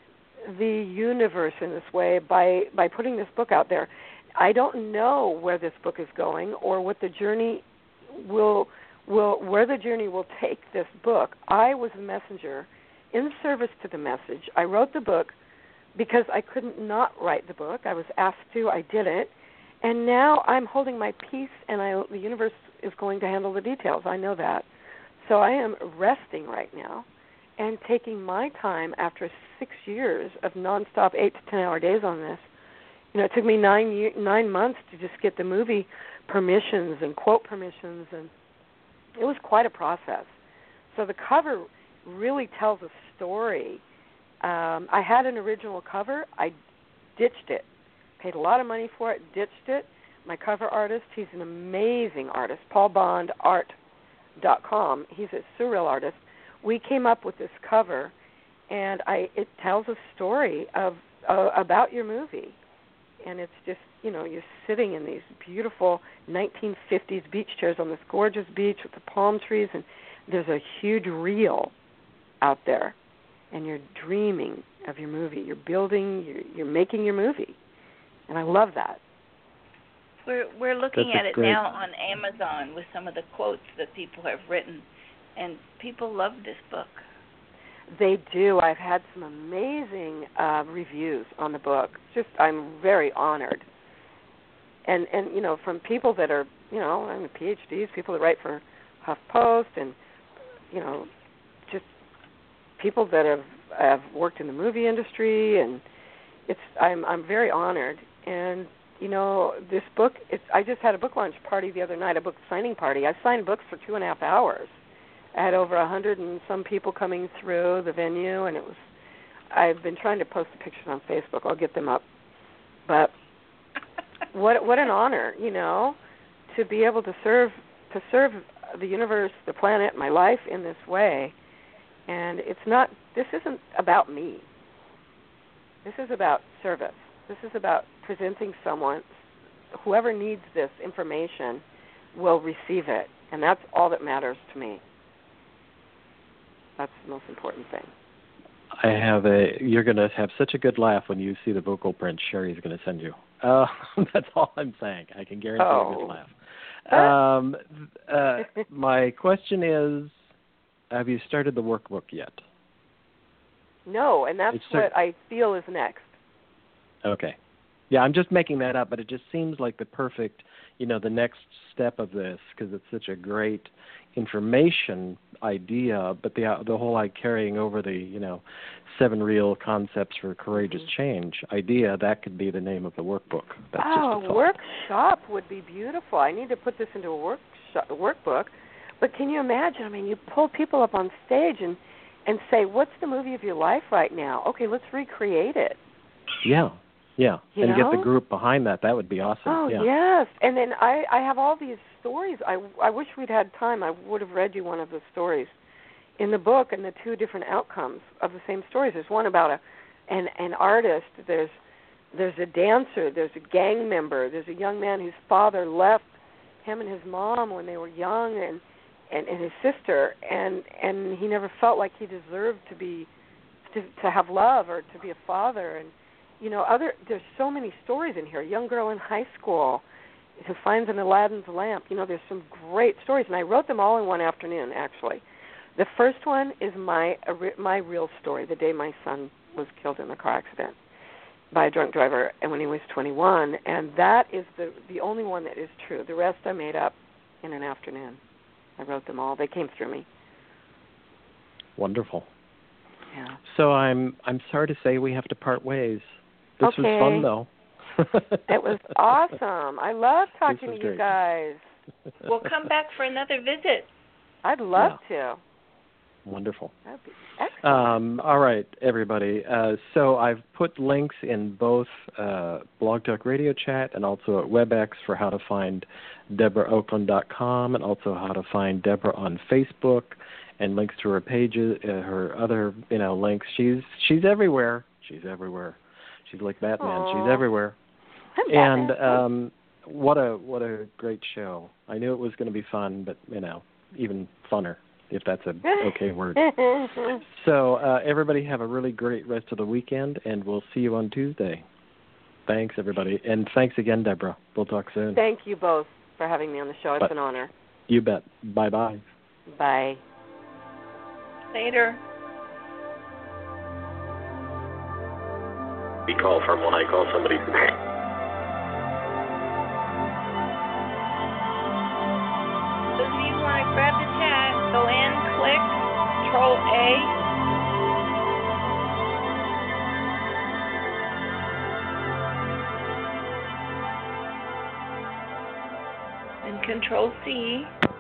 the universe in this way by, by putting this book out there. I don't know where this book is going or what the journey will, will where the journey will take this book. I was a messenger in service to the message. I wrote the book because I couldn't not write the book. I was asked to. I did it. And now I'm holding my peace, and I, the universe is going to handle the details. I know that. So I am resting right now and taking my time after six years of nonstop eight to ten hour days on this. You know, it took me nine year, nine months to just get the movie permissions and quote permissions, and it was quite a process. So the cover really tells a story. Um, I had an original cover. I ditched it. Paid a lot of money for it, ditched it. My cover artist, he's an amazing artist, paul bond art dot com. He's a surreal artist. We came up with this cover, and I it tells a story of uh, about your movie. And it's just, you know, you're sitting in these beautiful nineteen fifties beach chairs on this gorgeous beach with the palm trees, and there's a huge reel out there, and you're dreaming of your movie. You're building, you're, you're making your movie. And I love that. We're we're looking That's at it great. now on Amazon with some of the quotes that people have written, and people love this book. They do. I've had some amazing uh, reviews on the book. Just, I'm very honored. And and you know, from people that are, you know, I mean, PhDs, people that write for HuffPost, and you know, just people that have have worked in the movie industry, and it's I'm I'm very honored. And you know, this book, it's, I just had a book launch party the other night, a book signing party. I signed books for two and a half hours. I had over a hundred and some people coming through the venue, and it was, I've been trying to post the pictures on Facebook. I'll get them up. But what what an honor, you know, to be able to serve to serve the universe, the planet, my life in this way. And it's not, this isn't about me. This is about service. This is about presenting someone, whoever needs this information will receive it, and that's all that matters to me. That's the most important thing. I have a, you're going to have such a good laugh when you see the vocal print Sherry's going to send you. Uh, that's all I'm saying. I can guarantee oh. a good laugh. Um, uh, my question is, have you started the workbook yet? No, and that's start- what I feel is next. Okay. Yeah, I'm just making that up, but it just seems like the perfect, you know, the next step of this, because it's such a great information idea, but the the whole like carrying over the, you know, seven real concepts for courageous mm-hmm. change idea, that could be the name of the workbook. That's oh, just a thought. workshop would be beautiful. I need to put this into a workshop, a workbook. But can you imagine? I mean, you pull people up on stage and, and say, what's the movie of your life right now? Okay, let's recreate it. Yeah. Yeah, you and know? get the group behind that. That would be awesome. Oh, yeah. yes. And then I, I have all these stories. I, I wish we'd had time. I would have read you one of the stories in the book and the two different outcomes of the same stories. There's one about a an, an artist. There's there's a dancer. There's a gang member. There's a young man whose father left him and his mom when they were young, and, and, and his sister, and, and he never felt like he deserved to be to, to have love or to be a father. And you know, other there's so many stories in here. A young girl in high school who finds an Aladdin's lamp. You know, there's some great stories, and I wrote them all in one afternoon, actually. The first one is my my real story, the day my son was killed in a car accident by a drunk driver, and when he was twenty-one, and that is the the only one that is true. The rest I made up in an afternoon. I wrote them all. They came through me. Wonderful. Yeah. So I'm I'm sorry to say we have to part ways. This okay. was fun, though. It was awesome. I love talking to you great. guys. We'll come back for another visit. I'd love yeah. to. Wonderful. That'd be excellent. Um, all right, everybody. Uh, so I've put links in both uh, Blog Talk Radio chat and also at WebEx for how to find Deborah Oakland dot com and also how to find Deborah on Facebook and links to her pages, uh, her other you know links. She's she's everywhere. She's everywhere. She's like Batman. Aww. She's everywhere. And um, what a what a great show. I knew it was going to be fun, but you know, even funner, if that's a okay word. So uh, everybody have a really great rest of the weekend, and we'll see you on Tuesday. Thanks, everybody, and thanks again, Deborah. We'll talk soon. Thank you both for having me on the show. It's But, an honor. You bet. Bye bye. Bye. Later. We call from when I call somebody. Those of you who want to grab the chat, go in, click Control A. And Control C.